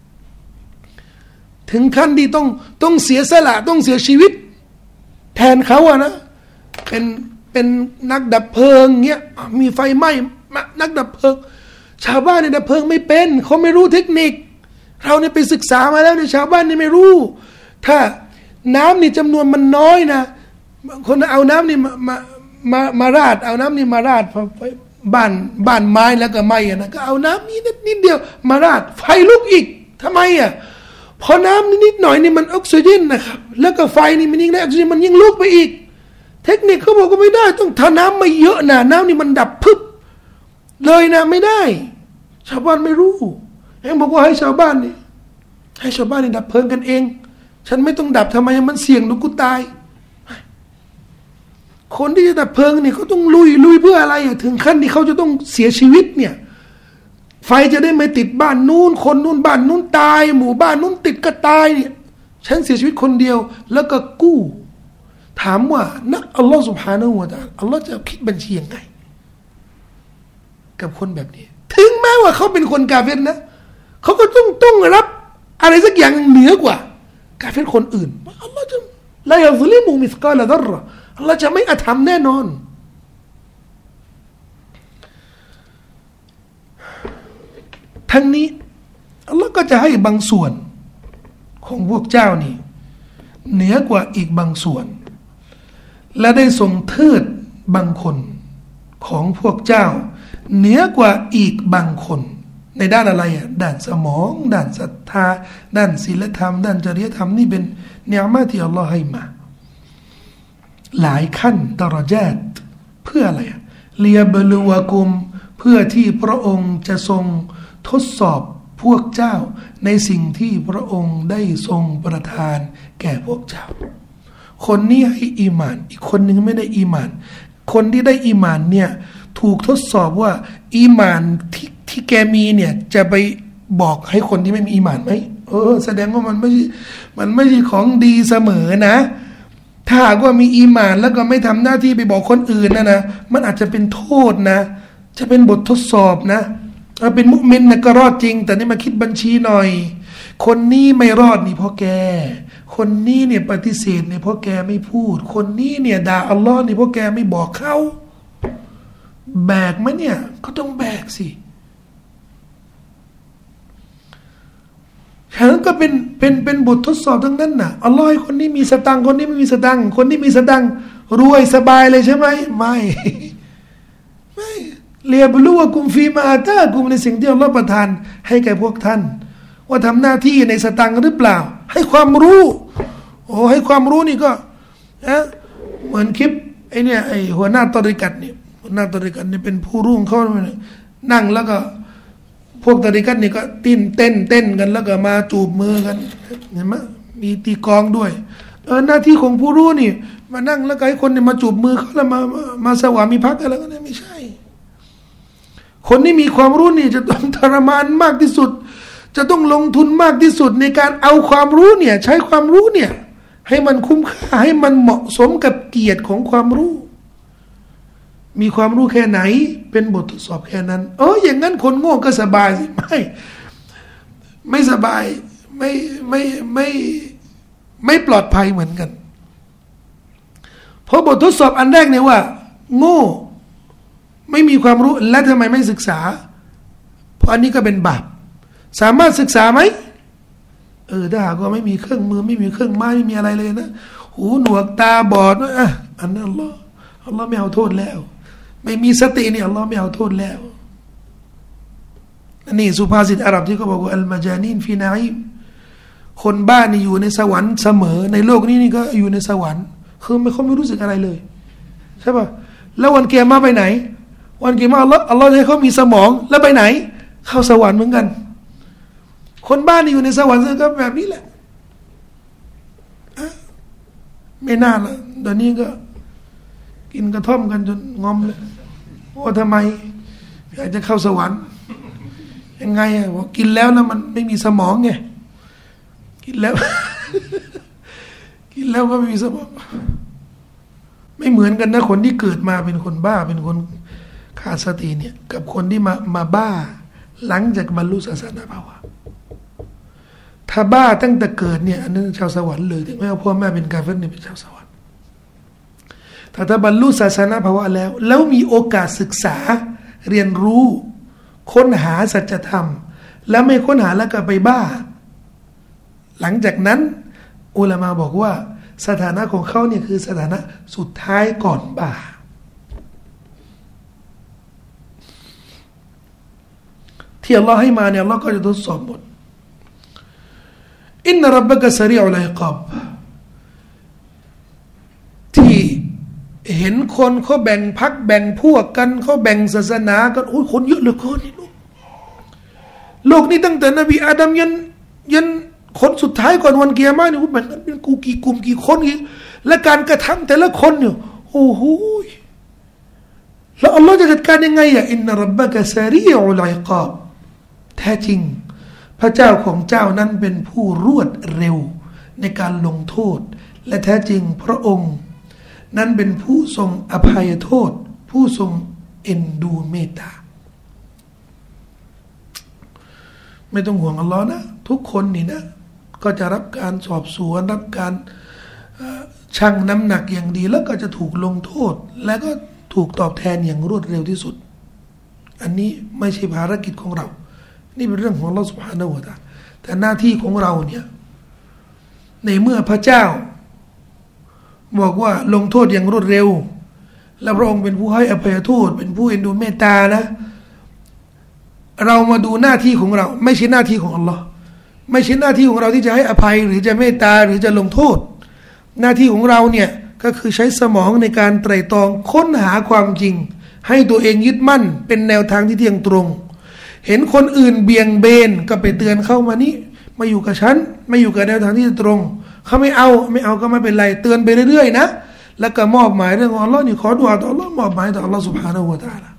ถึงขั้นที่ต้องต้องเสียสละต้องเสียชีวิตแทนเขาอะนะเป็นเป็นนักดับเพลิงเงี้ยมีไฟไหม้นักดับเพลิงชาวบ้านเนี่ยดับเพลิงไม่เป็นเขาไม่รู้เทคนิคเราเนี่ยไปศึกษามาแล้วเนี่ยชาวบ้านเนี่ยไม่รู้ถ้าน้ำนี่จำนวนมันน้อยนะคนเอาน้ำนี่มามามามาราดเอาน้ำนี่มาราดบ้านบ้านไม้แล้วก็ไหม้นะก็เอาน้ำนี่นิดเดียวมาราดไฟลุกอีกทำไมอ่ะพอน้ำนิดหน่อยนี่มันออกซิเจนนะครับแล้วก็ไฟนี่มันยิ่งได้ออกซิเจนมันยิ่งลุกไปอีกเทคนิคเขาบอกว่าไม่ได้ต้องถ้าน้ำไม่เยอะนะน้ำนี่มันดับพึบเลยนะไม่ได้ชาวบ้านไม่รู้เองบอกว่าให้ชาวบ้านนี่ให้ชาวบ้านนี่ดับเพลิงกันเองฉันไม่ต้องดับทำไมมันเสี่ยงหนูกูตายคนที่จะดับเพลิงเนี่ยเขาต้องลุยลุยเพื่ออะไรอ่ะถึงขั้นที่เขาจะต้องเสียชีวิตเนี่ยไฟจะได้ไม่ติดบ้านนู้นคนนู้นบ้านนู้นตายหมู่บ้านนู้นติดก็ตายเนี่ยฉันเสียชีวิตคนเดียวแล้วก็กู้ถามว่านักอัลลอฮฺซุบฮานะฮูวะตะอาลาอัลลอฮฺจะคิดบัญชียังไงกับคนแบบนี้ถึงแม้ว่าเขาเป็นคนกาเฟรนะเขาก็ต้องต้องรับอะไรสักอย่างเหนือกว่ากาเฟรคนอื่นอัลลอฮฺจะลายัซลิมุมิสกาลดัรระอัลลอฮฺจะไม่อธรรมแน่นอนทั้งนี้อัลลอฮฺก็จะให้บางส่วนของพวกเจ้านี่เหนือกว่าอีกบางส่วนและได้ทรงเทิดบางคนของพวกเจ้าเหนือกว่าอีกบางคนในด้านอะไรอ่ะด้านสมองด้านศรัทธาด้านศีลธรรมด้านจริยธรรมนี่เป็นเนียมะที่อัลลอฮฺให้มาหลายขั้นดารญาตเพื่ออะไรอ่ะเลียบลูวะกุมเพื่อที่พระองค์จะทรงทดสอบพวกเจ้าในสิ่งที่พระองค์ได้ทรงประทานแก่พวกเจ้าคนนี้ให้อีหม่านอีกคนนึงไม่ได้อีหม่านคนที่ได้อีหม่านเนี่ยถูกทดสอบว่าอีหม่านที่ที่แกมีเนี่ยจะไปบอกให้คนที่ไม่มีอีหม่านไหมเออแสดงว่ามันไม่ใช่มันไม่ใช่ของดีเสมอนะถ้าหากว่ามีอีหม่านแล้วก็ไม่ทำหน้าที่ไปบอกคนอื่นนะนะมันอาจจะเป็นโทษนะจะเป็นบททดสอบนะเป็นมุมินนะก็รอดจริงแต่นี่มาคิดบัญชีหน่อยคนนี้ไม่รอดนี่เพราะแกคนนี้เนี่ยปฏิเสธเนี่ยเพราะแกไม่พูดคนนี้เนี่ยด่าอัลลอฮ์นี่เพราะแกไม่บอกเขาแบกไหมเนี่ยก็ต้องแบกสิฉะนั้นก็เป็นเป็นเป็นบททดสอบทั้งนั้นน่ะอัลลอฮ์คนนี้มีสตังค์คนนี้ไม่มีสตังค์คนนี้มีสตังค์รวยสบายเลยใช่ไหมไม่ไม่เลียบรู้ว่ากุมฟีมาอาตากุมในสิ่งที่อัลลอฮ์ประทานให้แก่พวกท่านว่าทำหน้าที่ในสตังค์หรือเปล่าให้ความรู้โอ้ให้ความรู้นี่ก็นะเหมือนคลิปไอเนี่ยไอหัวหน้าตริกัตเนี่ยหัวหน้าตริกัตเนี่ยเป็นผู้รุ่งเขานั่งแล้วก็พวกตริกัตนี่ก็ติ้นเต้นเต้นกันแล้วก็มาจูบมือกันเห็นไหมมีตีกองด้วยเออหน้าที่ของผู้รู้นี่มานั่งแล้วก็ให้คนเนี่ยมาจูบมือเขาแล้วมามาสวามีภักดิ์กันแล้วก็ไม่ใช่คนที่มีความรู้นี่จะต้องทรมานมากที่สุดจะต้องลงทุนมากที่สุดในการเอาความรู้เนี่ยใช้ความรู้เนี่ยให้มันคุ้มค่าให้มันเหมาะสมกับเกียรติของความรู้มีความรู้แค่ไหนเป็นบททดสอบแค่นั้นเอออย่างนั้นคนโง่ก็สบายสิไม่ไม่สบายไม่ไม่ไม่ไม่ปลอดภัยเหมือนกันเพราะบททดสอบอันแรกเนี่ยว่าโง่ไม่มีความรู้และทำไมไม่ศึกษาเพราะอันนี้ก็เป็นบาปสามารถศึกษาไหมเออถ้าหากว่าไม่มีเครื่องมือไม่มีเครื่องไม้ไม่มีอะไรเลยนะหูหนวกตาบอดอ่ะอันนั้นอัลลอฮ์อัลลอฮ์ไม่เอาโทษแล้วไม่มีสตินี่อัลลอฮ์ไม่เอาโทษแล้วนี่สุภาษิตอาหรับที่เขาบอกว่าอัลมาจานีนฟีนาอิมคนบ้านี่อยู่ในสวรรค์เสมอในโลกนี้นี่ก็อยู่ในสวรรค์คือไม่เขาไม่รู้สึกอะไรเลยใช่ป่ะแล้ววันเกียร์มาไปไหนวันเกียร์มาอัลลอฮ์อัลลอฮ์ให้เขามีสมองแล้วไปไหนเข้าสวรรค์เหมือนกันคนบ้านนี่อยู่ในสวรรค์ก็แบบนี้แหละไม่น่าละเดี๋ยวนี้ก็กินกระท่อมกันจนงอมเลยว่าทำไมอยากจะเข้าสวรรค์ยังไงอ่ะบอกกินแล้วนะมันไม่มีสมองไงกินแล้ว กินแล้วก็ไม่มีสมองไม่เหมือนกันนะคนที่เกิดมาเป็นคนบ้าเป็นคนขาดสติเนี่ยกับคนที่มามาบ้าหลังจากบรรลุศาสนาภาวะถ้าบ้าตั้งแต่เกิดเนี่ยอันนั้นชาวสวรรค์เลยถึงแม้ว่าพ่อแม่เป็นกาเฟรเนี่ยเป็นชาวสวรรค์ถ้าถ้าบรรลุศาสนาภาวะแล้วแล้วมีโอกาสศึกษาเรียนรู้ค้นหาสัจธรรมแล้วไม่ค้นหาแล้วก็ไปบ้าหลังจากนั้นอุลามะบอกว่าสถานะของเขาเนี่ยคือสถานะสุดท้ายก่อนบ้าที่อัลลอฮ์ให้มาเนี่ยอัลลอฮ์ก็จะทดสอบหมดอินนรับบะกะซะรีอุลอิกอบที่เห็นคนเขาแบ่งพรรคแบ่งพวกกันเขาแบ่งศาสนากันโอ้ยคนเยอะเหลือเกินนี่ลูกโลกนี้ตั้งแต่นบีอาดัมยันยันคนสุดท้ายก่อนวันกิยามะห์นี่แบ่งกันเป็นกูกี่กลุ่มกี่คนกี่และการกระทำแต่ละคนเนี่ยโอ้โหแล้วอัลลอฮ์จะจัดการยังไงอ่ะอินนรับบะกะซะรีอุลอิกอบแท้จริงพระเจ้าของเจ้านั้นเป็นผู้รวดเร็วในการลงโทษและแท้จริงพระองค์นั้นเป็นผู้ทรงอภัยโทษผู้ทรงเอ็นดูเมตตาไม่ต้องห่วงอัลลอฮ์นะทุกคนนี่นะก็จะรับการสอบสวนรับการชั่งน้ำหนักอย่างดีแล้วก็จะถูกลงโทษและก็ถูกตอบแทนอย่างรวดเร็วที่สุดอันนี้ไม่ใช่ภารกิจของเรานี่เป็นเรื่องของอัลลอฮ์ سبحانه และ تعالى แต่หน้าที่ของเราเนี่ยในเมื่อพระเจ้าบอกว่าลงโทษอย่างรวดเร็วและพระองค์เป็นผู้ให้อภัยโทษเป็นผู้เอ็นดูเมตตานะเรามาดูหน้าที่ของเราไม่ใช่หน้าที่ของอัลลอฮ์ไม่ใช่หน้าที่ของเราที่จะให้อภัยหรือจะเมตตาหรือจะลงโทษหน้าที่ของเราเนี่ยก็คือใช้สมองในการไตร่ตรองค้นหาความจริงให้ตัวเองยึดมั่นเป็นแนวทางที่เที่ยงตรงเห็นคนอื่นเบี่ยงเบนก็ไปเตือนเข้ามานี่มาอยู่กับฉันไม่อยู่กับแนวทางที่ตรงเขาไม่เอาไม่เอาก็ไม่เป็นไรเตือนไปเรื่อยๆนะแล้วก็มอบหมายเรื่องของอัลลอฮ์นี่ขอดุอาต่ออัลลอฮ์มอบหมายต่ออัลลอฮ์ سبحانه และ تعالى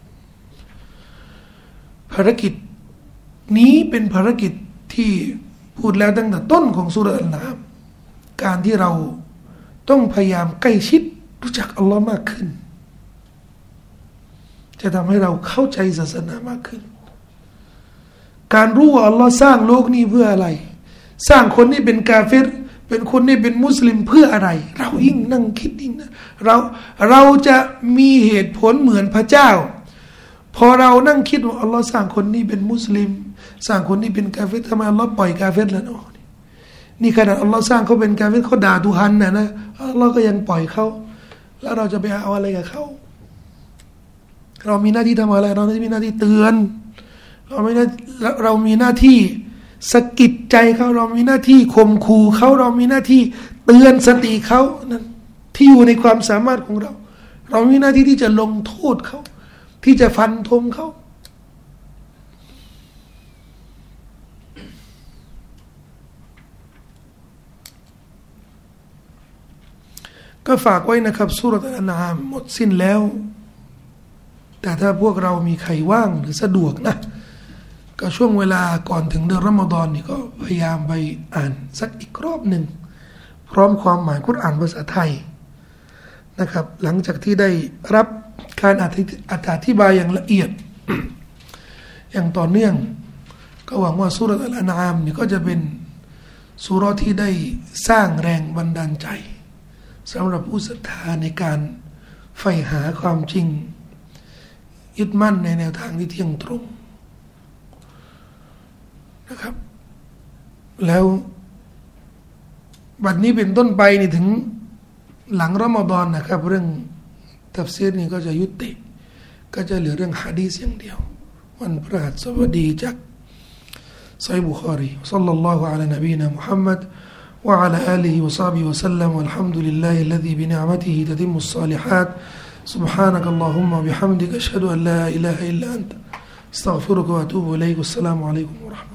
ภารกิจนี้เป็นภารกิจที่พูดแล้วตั้งแต่ต้นของซูเราะห์อัลนามการที่เราต้องพยายามใกล้ชิดรู้จักอัลลอฮ์มากขึ้นจะทำให้เราเข้าใจศาสนามากขึ้นการรู้ว่าอัลลอฮ์สร้างโลกนี้เพื่ออะไรสร้างคนที่เป็นกาเฟรเป็นคนที่เป็นมุสลิมเพื่ออะไรเรายิ่งนั่งคิดยิ่งนะเราเราจะมีเหตุผลเหมือนพระเจ้าพอเรานั่งคิดว่าอัลลอฮ์สร้างคนนี้เป็นมุสลิมสร้างคนนี้เป็นกาเฟรทำไมอัลลอฮ์ปล่อยกาเฟรแล้วเนาะนี่ขนาดอัลลอฮ์สร้างเขาเป็นกาเฟรเขาด่าตุฮันนะนะอัลลอฮ์ก็ยังปล่อยเขาแล้วเราจะไปเอาอะไรกับเขาเรามีหน้าที่ทำอะไรเรามีหน้าที่เตือนเราไม่ได้เรามีหน้าที่สะกิดใจเขาเรามีหน้าที่ข่มขู่เขาเรามีหน้าที่เตือนสติเขานั่นที่อยู่ในความสามารถของเรา เรามีหน้าที่ที่จะลงโทษเขาที่จะฟันธงเขาก็ฝากไว้นะครับซูเราะห์อันอามหมดสิ้นแล้วแต่ถ้าพวกเรามีใครว่างหรือสะดวกนะก็ช่วงเวลาก่อนถึงเดือนรอมฎอนนี่ก็พยายามไปอ่านสักอีกรอบหนึ่งพร้อมความหมายกุรอานภาษาไทยนะครับหลังจากที่ได้รับการอธิบายอย่างละเอียด อย่างต่อเนื่องก็หวังว่าซูเราะห์อัลอามนี่ก็จะเป็นซูเราะห์ที่ได้สร้างแรงบันดาลใจสำหรับผู้ศรัทธาในการใฝ่หาความจริงยึดมั่นในแนวทางที่เที่ยงตรงนะครับแล้วบัดนี้เป็นต้นไปนี่ถึงหลังรอมฎอนนะครับเรื่องตัฟซีรนี่ก็จะยุติก็จะเหลือเรื่องหะดีษอย่างเดียววันพฤหัสบดีจากซอฮีฮ์บุคอรีศ็อลลัลลอฮุอะลัยนบีนะมุฮัมมัด وعلى آله وصحبه وسلم والحمد لله الذي بنعمته تتم الصالحات سبحانك اللهم وبحمدك أشهد أن لا إله إلا أنت استغفرك وأتوب إليك والسلام عليكم ورحمة الله